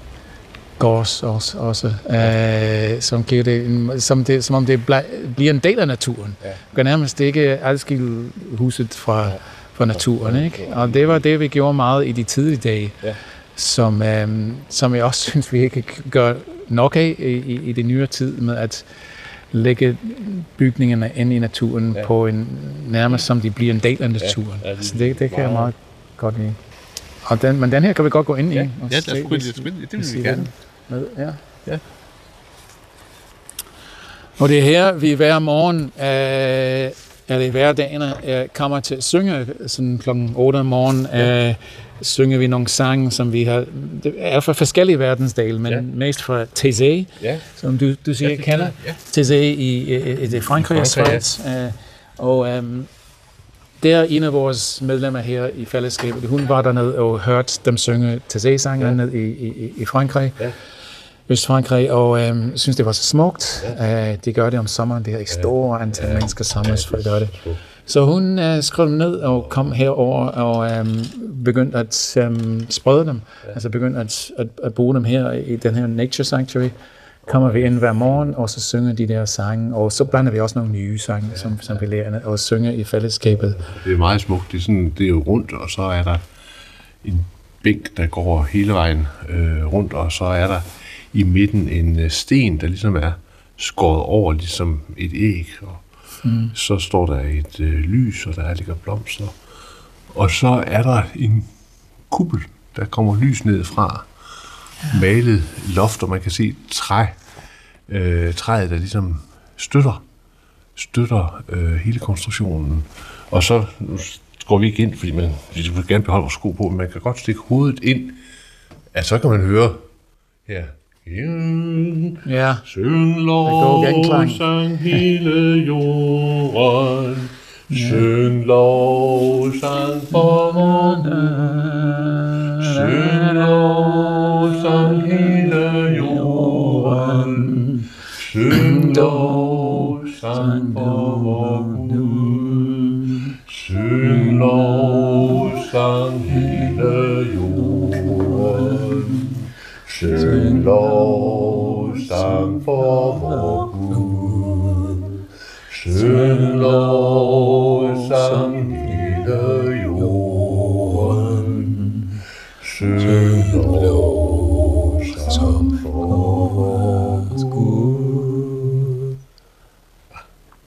gårds også, også øh, som, giver det en, som, det, som om det ble, bliver en del af naturen. Ja. Du kan nærmest ikke adskille huset fra, ja. Fra naturen, ikke? Og det var det, vi gjorde meget i de tidlige dage, ja. som, øh, som jeg også synes, vi ikke gør nok af i, i, i det nyere tid med at lægge bygningerne ind i naturen ja. På en nærmest som de bliver en del af naturen. Ja, så det, det kan jeg meget godt lide. Og den, men den her kan vi godt gå ind i. Ja, og ja det er spændende. Det vil vi gerne. Med, ja. Ja. Og det er her, vi hver morgen, øh, eller hver dag, øh, kommer til at synge, sådan klokken otte om morgenen, ja. øh, synger vi nogle sange, som vi har, det er fra forskellige verdensdele, men ja. Mest fra Taizé, ja. Som du, du siger, ja, kender. Ja. Taizé i, i, i Frankrig og Schweiz. Ja. Øh, og øhm, der er en af vores medlemmer her i fællesskabet, hun var dernede og hørte dem synge Taizé-sange ja. Ned i, i, i Frankrig. Ja. Østfrankrig, og øhm, synes, det var så smukt. Ja. Uh, de gør det om sommeren, det er et stort antal ja. Mennesker samles for at gøre det. Så hun uh, skrev dem ned og kom herover og um, begyndte at um, sprede dem. Ja. Altså begyndte at, at, at bruge dem her i den her Nature Sanctuary. Kommer vi ind hver morgen, og så synger de der sange, og så blander vi også nogle nye sange, ja. som, som vi lærer og synger i fællesskabet. Det er meget smukt. Det er, sådan, det er jo rundt, og så er der en bænk, der går hele vejen øh, rundt, og så er der i midten en sten, der ligesom er skåret over, ligesom et æg, og mm. så står der et øh, lys, og der ligger blomster. Og så er der en kuppel, der kommer lys ned fra, ja. Malet loft, og man kan se træ, øh, træet, der ligesom støtter, støtter øh, hele konstruktionen. Og så nu går vi ikke ind, fordi man, vi vil gerne beholde vores sko på, men man kan godt stikke hovedet ind, at så kan man høre her. Ja, syng lovsang hele jorden, syng lovsang for morgen, syng lovsang hele jorden, syng lovsang for morgen, syng lovsang hele jorden. Syng lovsang for vor Gud, syng lovsang hele jorden, syng lovsang for vor Gud.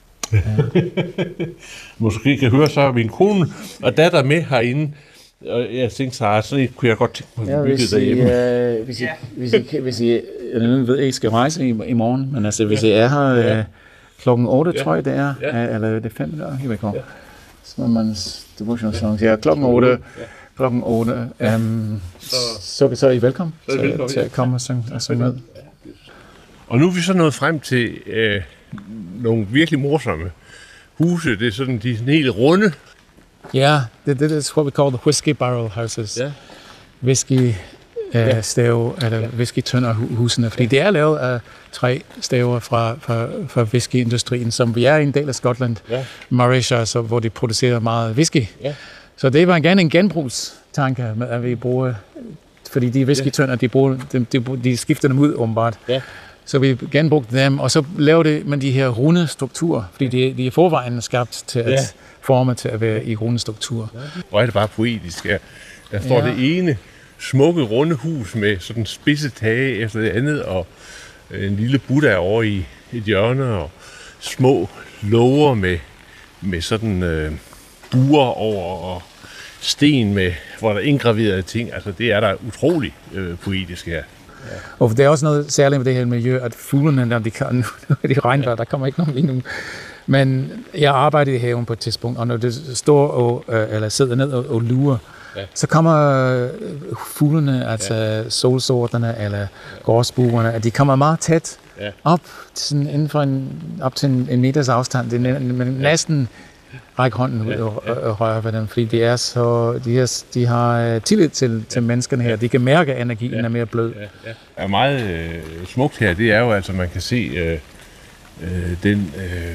måske kan høre, så er min kone og datter med herinde. Og jeg tænkte så, sådan kunne jeg godt tænke mig at bygge derhjemme. Øh, hvis I, hvis I, hvis I, jeg ved, at I skal rejse i, i morgen, men altså, hvis I er her ja. øh, klokken otte, ja. tror jeg det er, ja. eller det er fem der, jeg ved ikke, Småmands devotional songs. Ja, klokken otte, ja. klokken otte, um, så, så, så er I velkommen, så er I velkommen til, til at komme og synge, og synge med. Og nu er vi så nået frem til øh, nogle virkelig morsomme huse. Det er sådan, de er sådan helt runde. Ja, det, det er what we call the whiskey barrel houses. Ja. Whisky øh, stave, eller ja. whisky tønder husene, fordi det er lavet af tre staver fra, fra, fra whiskyindustrien, som vi er en del af Skotland, ja. Mauritius, så, hvor de producerer meget whisky. Ja. Så det var gerne en genbrugstanke, med at vi bruger, fordi de whiskytønder, de, bruger, de, de, de skifter dem ud åbenbart. Ja. Så vi genbrugte dem, og så lavede man de her runde strukturer, fordi de, de er forvejen skabt til at ja. forme til at være i runde strukturer. Hvor er det bare poetisk, ja. Der står ja. det ene smukke runde hus med sådan spidse tage efter det andet, og en lille Buddha over i et hjørne, og små låger med, med sådan øh, buer over, og sten med, hvor der er indgraverede ting. Altså det er der utrolig øh, poetisk her. Ja. Og det er også noget særligt med det her miljø, at fuglene, når de kan, nu er de regnvejr, der kommer ikke nogen lige nu. Men jeg arbejdede i haven på et tidspunkt, og når det står og, eller sidder ned og, og lurer, ja. så kommer fuglene, altså ja. solsorterne eller gårdsbuerne, at de kommer meget tæt ja. op, sådan inden for en, op til en, en meters afstand. Det er næsten række hånden ud ja, og, ja. og røre ved dem, fordi de er så, de, er, de har tillid til, til ja, menneskene her. De kan mærke, at energien ja, er mere blød. Ja, ja. Det er meget øh, smukt her, det er jo altså, man kan se øh, øh, den, øh,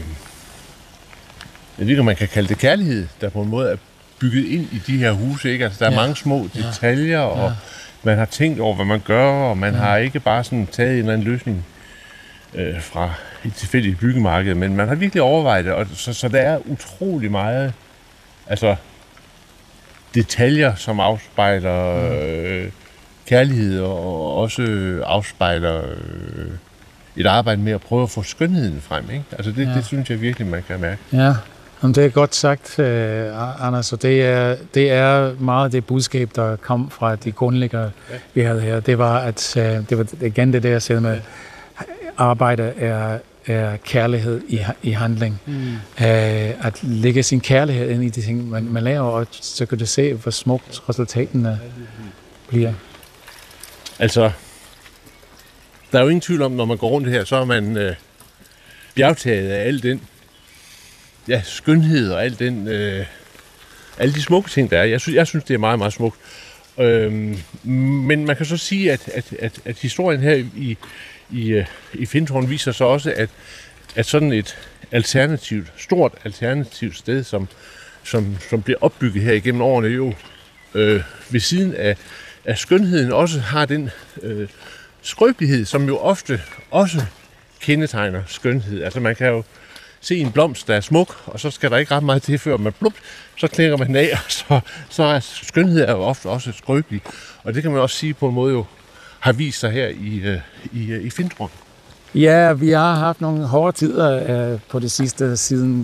jeg ved ikke, om man kan kalde det kærlighed, der på en måde er bygget ind i de her huse, ikke? Altså, der er ja. mange små detaljer, ja. og man har tænkt over, hvad man gør, og man ja. har ikke bare sådan taget en eller anden løsning øh, fra et tilfældigt byggemarked, men man har virkelig overvejet det, og så, så der er utrolig meget altså detaljer, som afspejler øh, kærlighed, og også afspejler øh, et arbejde med at prøve at få skønheden frem, ikke? Altså det, ja. det synes jeg virkelig, man kan mærke. Ja, det er godt sagt, uh, Anders, og det er, det er meget det budskab, der kom fra de grundlæggere, ja. vi havde her. Det var, at uh, det var igen det der, jeg siger med, ja. arbejde er, er kærlighed i, i handling. Mm. Uh, at lægge sin kærlighed ind i de ting, man, man laver, og så kan du se, hvor smukt resultaterne bliver. Altså, der er jo ingen tvivl om, når man går rundt her, så er man øh, bjergtaget af al den ja, skønhed og al den, øh, alle de smukke ting, der er. Jeg synes, jeg synes det er meget, meget smukt. Øhm, men man kan så sige, at, at, at, at historien her i, i, i Findhorn viser så også, at, at sådan et alternativt, stort alternativt sted, som, som, som bliver opbygget her igennem årene, jo øh, ved siden af, af skønheden også har den øh, skrøbelighed, som jo ofte også kendetegner skønhed. Altså man kan jo se en blomst, der er smuk, og så skal der ikke ret meget til, før man plup, så klinger man den af, og så, så er skønhed er jo ofte også skrøbelig. Og det kan man også sige på en måde jo har vist sig her i, i, i Findhorn. Ja, vi har haft nogle hårde tider øh, på det sidste siden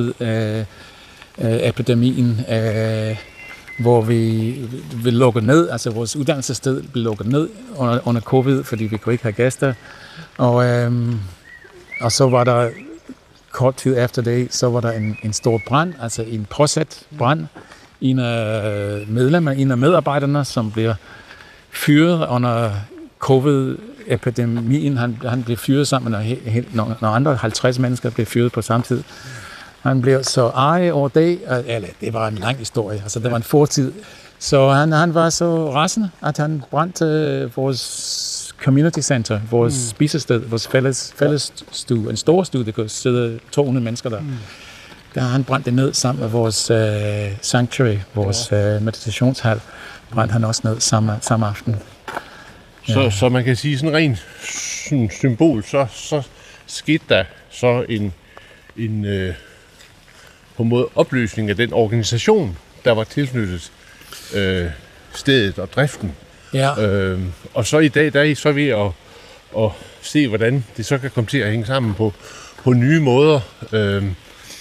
covid-epidemien, øh, øh, hvor vi vil lukke ned, altså vores uddannelsessted blev lukket ned under, under covid, fordi vi kunne ikke have gæster. Og, øhm, og så var der kort tid efter det, så var der en, en stor brand, altså en påsat brand. En af medlemmerne, en af medarbejderne, som bliver fyret under covid-epidemien, han, han blev fyret sammen, når, når andre halvtreds mennesker blev fyret på samme tid. Han blev så arg over det, eller det var en lang historie, altså det var en fortid. Så han, han var så rasende, at han brændte vores community center, vores mm. spisested, vores fælles, fælles stue, en stor stue, der kunne sidde to hundrede mennesker der. Mm. Der han brændte ned sammen med vores uh, sanctuary, vores uh, meditationshal, brændte han også ned samme, samme aften. Så, ja. så man kan sige sådan rent sådan symbol, så, så skete der så en, en øh, på en måde opløsning af den organisation, der var tilknyttet øh, stedet og driften. Ja. Øh, og så i dag, der er I så ved at, at se, hvordan det så kan komme til at hænge sammen på, på nye måder. Øh,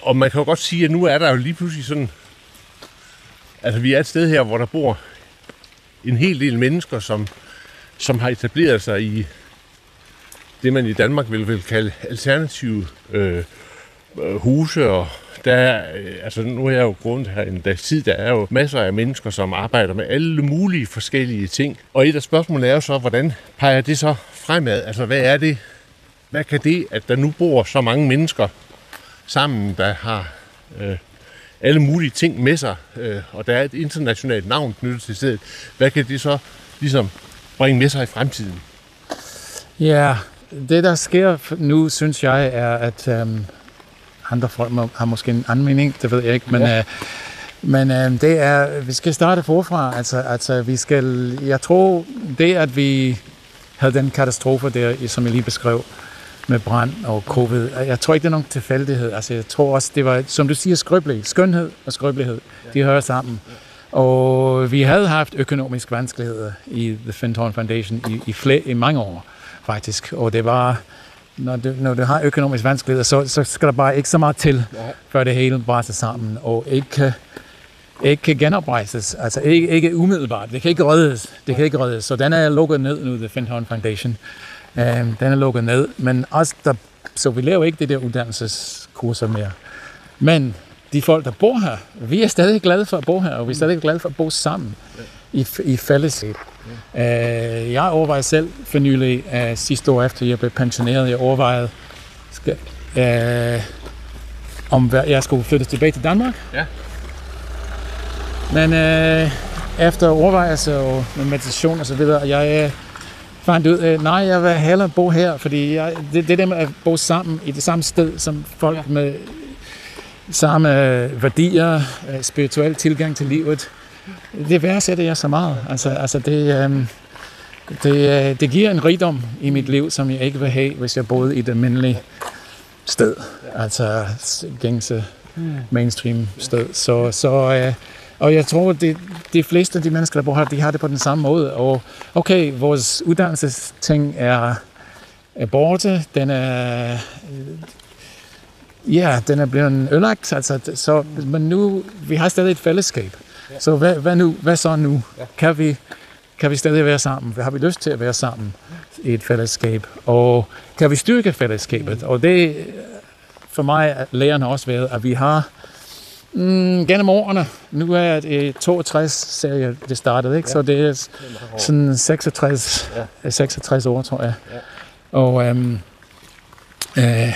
og man kan jo godt sige, at nu er der jo lige pludselig sådan... Altså, vi er et sted her, hvor der bor en hel del mennesker, som, som har etableret sig i det, man i Danmark vil, vil kalde alternative øh, huse, og der er, øh, altså nu er jeg jo gået her en dags tid, der er jo masser af mennesker, som arbejder med alle mulige forskellige ting. Og et af spørgsmålene er jo så, hvordan peger det så fremad? Altså, hvad er det, hvad kan det, at der nu bor så mange mennesker sammen, der har øh, alle mulige ting med sig, øh, og der er et internationalt navn knyttet til stedet, hvad kan det så ligesom bringe med sig i fremtiden? Ja, det der sker nu, synes jeg, er, at øhm, andre folk må, har måske en anden mening, det ved jeg ikke, men, ja. øh, men øh, det er, vi skal starte forfra, altså, altså vi skal, jeg tror, det at vi havde den katastrofe der, som jeg lige beskrev, med brand og covid, jeg tror ikke, det er nogen tilfældighed, altså jeg tror også, det var, som du siger, skrøbelighed, skønhed og skrøbelighed, de hører sammen. Og vi havde haft økonomiske vanskeligheder i The Findhorn Foundation i, i, flere, i mange år, faktisk. Og det var, når du, når du har økonomiske vanskeligheder, så, så skal der bare ikke så meget til, før det hele braser sammen, og ikke kan, ikke kan genoprejses. Altså ikke, ikke umiddelbart. Det kan ikke reddes. Det kan ikke reddes. Så den er lukket ned nu, The Findhorn Foundation. Um, den er lukket ned. Men også der, så vi laver ikke det der uddannelseskurser mere. Men de folk, der bor her, vi er stadig glade for at bo her, og vi er stadig glade for at bo sammen i, i fællesskab. Uh, jeg overvejede selv for nylig, uh, sidste år efter jeg blev pensioneret, jeg overvejede, skal, uh, om jeg skulle flytte tilbage til Danmark. Ja. Men uh, efter overvejelse og meditation og så videre, jeg uh, fandt ud af, nej, jeg vil hellere bo her, fordi jeg, det, det der med at bo sammen i det samme sted, som folk ja. med samme værdier, spirituel tilgang til livet, det værdsætter jeg så meget. Altså, altså det, øhm, det, det giver en rigdom i mit liv, som jeg ikke vil have, hvis jeg boede i et almindeligt sted. Altså gængse mainstream sted. Så, så, øh, og jeg tror, at de, de fleste af de mennesker, der bor her, de har det på den samme måde. Og okay, vores uddannelsesting er, er borte, den er... Ja, den er blevet ødelagt, altså, så, men nu, vi har stadig et fællesskab. Ja. Så hvad, hvad nu? Hvad så nu? Ja. Kan vi, kan vi stadig være sammen? Har vi lyst til at være sammen i et fællesskab? Og kan vi styrke fællesskabet? Og det, for mig, læreren har også været, at vi har mm, gennem årene, nu er det toogtres serie, det startede, ikke? Ja. Så det er sådan seksogtres, ja. seksogtres år, tror jeg. Ja. Og øhm, øh,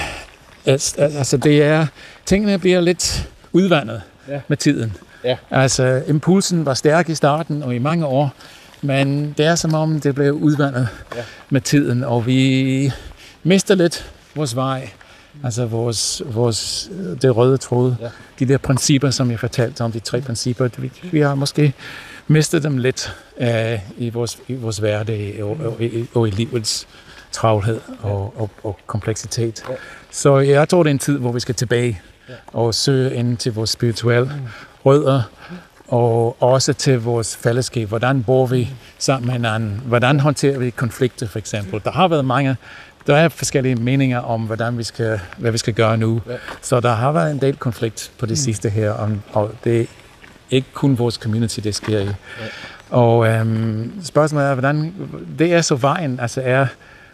altså det er, tingene bliver lidt udvandet ja. med tiden. Ja. Altså impulsen var stærk i starten og i mange år, men det er som om det blev udvandet ja. med tiden, og vi mister lidt vores vej, altså vores, vores det røde tråd, ja. de der principper, som jeg fortalte om, de tre principper, vi, vi har måske mistet dem lidt uh, i vores, i vores hverdag og, og, og, og i livets travlhed og, og, og kompleksitet. Ja. Så jeg tror, det er en tid, hvor vi skal tilbage ja. og søge ind til vores spirituelle rødder, og også til vores fællesskab. Hvordan bor vi sammen med hinanden? Hvordan håndterer vi konflikter, for eksempel? Der har været mange, der er forskellige meninger om, hvordan vi skal, hvad vi skal gøre nu. Ja. Så der har været en del konflikt på det mm. sidste her, og, og det er ikke kun vores community, det sker i. Ja. Og øhm, spørgsmålet er, hvordan det er så vejen, altså er,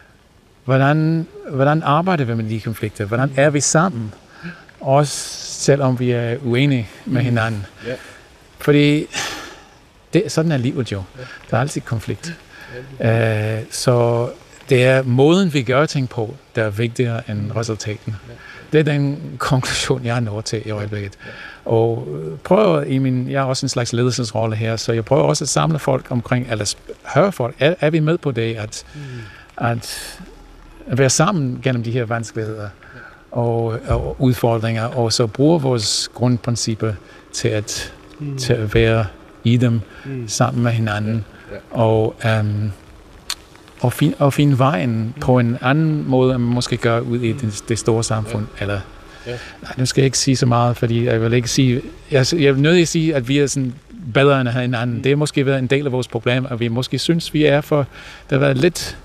hvordan, hvordan arbejder vi med de konflikter? Hvordan er vi sammen? Også selvom vi er uenige med hinanden. Ja. Fordi det, sådan er livet jo. Der er altid konflikt. Ja. Uh, så det er måden, vi gør ting på, der er vigtigere end resultaten. Det er den konklusion, jeg når til i øjeblikket. Og prøver i min, jeg har også en slags ledelsesrolle her, så jeg prøver også at samle folk omkring, eller høre folk, er, er vi med på det, at, at være sammen gennem de her vanskeligheder og, og udfordringer, og så bruge vores grundprincipper til at, mm. til at være i dem mm. sammen med hinanden, ja. Ja. og um, og finde, og finde vejen mm. på en anden måde, end man måske gør ud i det, det store samfund. Ja. Eller, ja. Nej, nu skal jeg ikke sige så meget, fordi jeg vil ikke sige, jeg, jeg vil nødt til at sige, at vi er sådan bedre end hinanden. Mm. Det har måske været en del af vores problem, og vi måske synes, vi er for, der har været lidt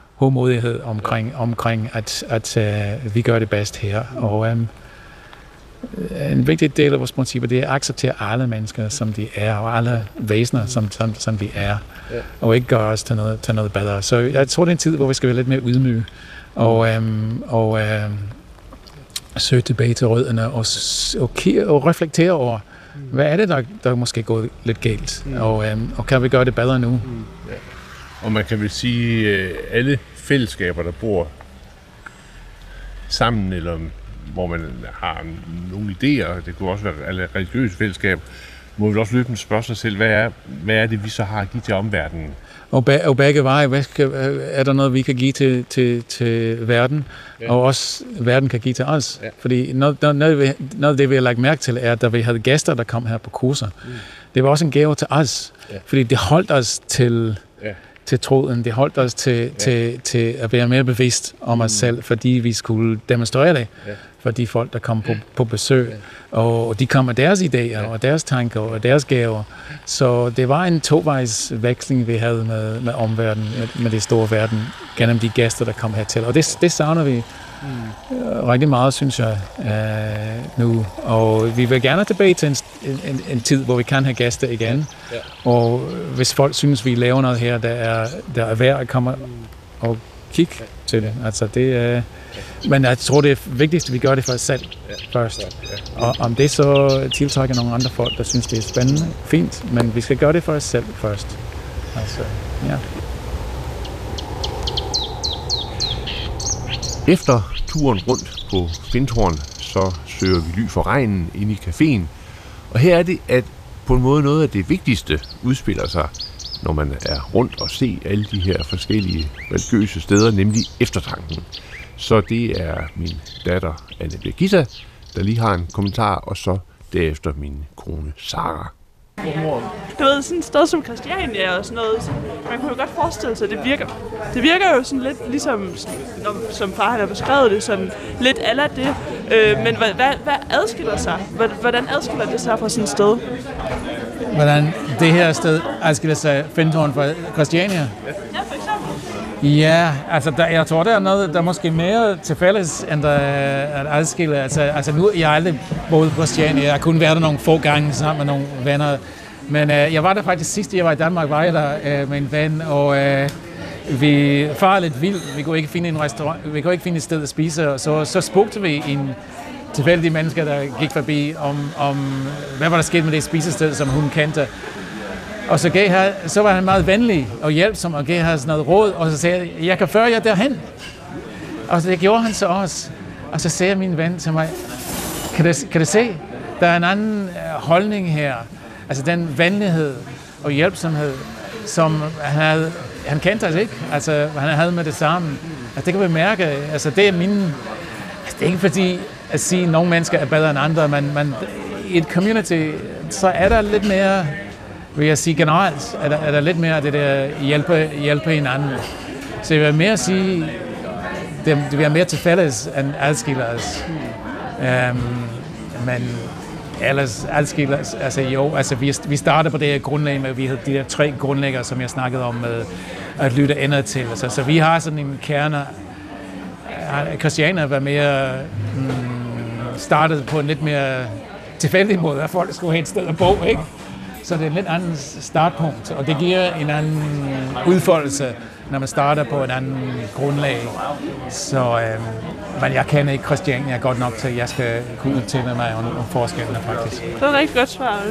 hårdmodighed omkring, ja. omkring at, at uh, vi gør det bedst her. Mm. Og, um, en vigtig del af vores principper, det er at acceptere alle mennesker, som de er, og alle væsener, som, som, som de er, ja. Og ikke gøre os til noget, til noget bedre. Så jeg tror, det er en tid, hvor vi skal være lidt mere ydmyge, og, øhm, og øhm, søge tilbage til rødderne, og, og, og reflektere over, mm. hvad er det, der, der måske er gået lidt galt, mm. og, øhm, og kan vi gøre det bedre nu? Mm. Ja. Og man kan vel sige, at alle fællesskaber, der bor sammen, eller hvor man har nogle idéer, det kunne også være alle religiøse fællesskaber, må vi også løbende spørge sig selv, hvad er, hvad er det, vi så har at give til omverdenen? Og, ba- og begge veje, hvad skal, er der noget, vi kan give til, til, til verden, ja. Og også verden kan give til os? Ja. Fordi noget, noget, noget af det, vi har lagt mærke til, er, at da vi havde gæster, der kom her på kurser, mm. det var også en gave til os, ja. Fordi det holdt os til... Ja. til troen. Det holdt os til, ja. til, til at være mere bevidst om os selv, fordi vi skulle demonstrere det ja. For de folk, der kom på, på besøg. Ja. Og de kom med deres idéer ja. Og deres tanker og deres gaver. Så det var en tovejs veksling, vi havde med, med omverdenen, med det store verden, gennem de gæster, der kom hertil. Og det, det savner vi mm. rigtig meget, synes jeg, uh, nu. Og vi vil gerne tilbage til en, en, en tid, hvor vi kan have gæster igen. Ja. Og hvis folk synes, vi laver noget her, der er, der er værd at komme og kigge ja. Til det. Altså det er... Men jeg tror, det er vigtigst, at vi gør det for os selv ja. Først. Ja. Og om det så tiltrækker nogle andre folk, der synes, det er spændende, fint, men vi skal gøre det for os selv først. Altså, ja. Efter turen rundt på Findhorn, så søger vi ly for regnen inde i caféen. Og her er det, at på en måde noget af det vigtigste udspiller sig, når man er rundt og ser alle de her forskellige religiøse steder, nemlig eftertanken. Så det er min datter Anne Birgitta, der lige har en kommentar, og så derefter min kone Sara. Du ved, sådan et sted som Christiania og sådan noget, så man kunne jo godt forestille sig, at det virker. Det virker jo sådan lidt ligesom, som far har beskrevet det, sådan lidt a la det. Øh, men hvad, hvad, hvad adskiller sig? Hvordan adskiller det sig fra sådan et sted? Hvordan det her sted adskiller sig Findhorn fra Christiania? Ja, for eksempel. Ja, altså der, jeg tror, der er noget, der er måske mere til fælles, end der er at adskille. Altså, altså nu jeg har aldrig boet på Christiania. Jeg har kun været der nogle få gange sammen med nogle venner. Men øh, jeg var der faktisk sidste jeg var i Danmark, var jeg der øh, med en ven, og øh, vi var lidt vildt. Vi kunne ikke finde en restaurant, vi kunne ikke finde et sted at spise, og så, så spurgte vi en tilfældige mennesker, der gik forbi, om, om hvad var der sket med det spisested, som hun kendte. Og så, gav her, så var han meget venlig og hjælpsom og gav os noget råd, og så sagde jeg, jeg kan føre jer derhen. Og så det gjorde han så også. Og så sagde min ven til mig, kan du, kan du se, der er en anden holdning her. Altså den venlighed og hjælpsomhed, som han havde, han kendte os ikke. Altså han havde med det samme. Altså det kan vi mærke. Altså det er mine, altså, det er ikke fordi at sige, at nogle mennesker er bedre end andre, men, men i et community, så er der lidt mere, vil jeg sige generelt, er der, er der lidt mere af det der hjælpe, hjælpe hinanden. Så jeg vil mere sige, det, det vil være mere til fælles end adskiller os. Um, men ellers adskiller os, altså jo, altså vi, vi starter på det her grundlag med, vi havde de der tre grundlægger, som jeg snakkede om med at lytte indad til. Altså, så vi har sådan en kerne. Christiania var mere mm, startet på en lidt mere tilfældig måde, at folk skulle have et sted at bo, ikke? Så det er en lidt anden startpunkt, og det giver en anden udfoldelse, når man starter på en anden grundlag. Så, øhm, men jeg kender ikke Christiania godt nok til, at jeg skal kunne udtale mig om, om forskellene, faktisk. Det er et rigtig godt svar.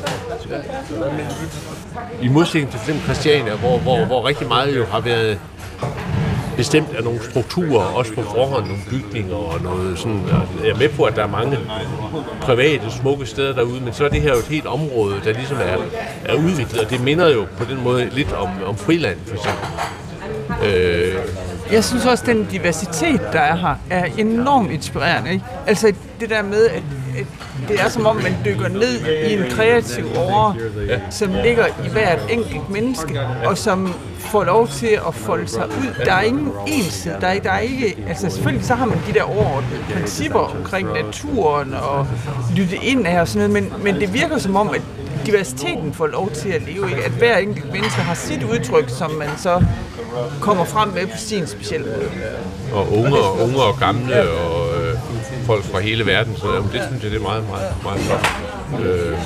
I modsætning til f.eks. Christiania, hvor, hvor, hvor rigtig meget jo har været bestemt af nogle strukturer, også på forhånd, nogle bygninger og noget sådan. Jeg er med på, at der er mange private, smukke steder derude, men så er det her jo et helt område, der ligesom er, er udviklet, og det minder jo på den måde lidt om, om Friland, for eksempel. Øh. Jeg synes også, at den diversitet, der er her, er enormt inspirerende. Ikke? Altså det der med, at, at det er som om, man dykker ned i en kreativ åre, ja. Som ligger i hvert enkelt menneske, og som får lov til at folde sig ud. Der er ingen enshed. Der er, der er ikke, altså selvfølgelig så har man de der overordnede principper omkring naturen og lytte ind af og sådan noget, men, men det virker som om, at diversiteten får lov til at leve, ikke? At hver enkelt menneske har sit udtryk, som man så kommer frem med på sin specielle måde. Og unge og, unge og gamle og, øh, folk fra hele verden, så det synes jeg, det er meget, meget, meget flot. Øh.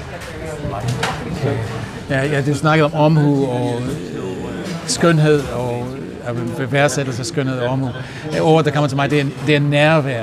Ja, ja, du snakkede om omhu og skønhed og værdsættelse af skønhed og omhu. Ordet, der kommer til mig, det er, det er nærvær.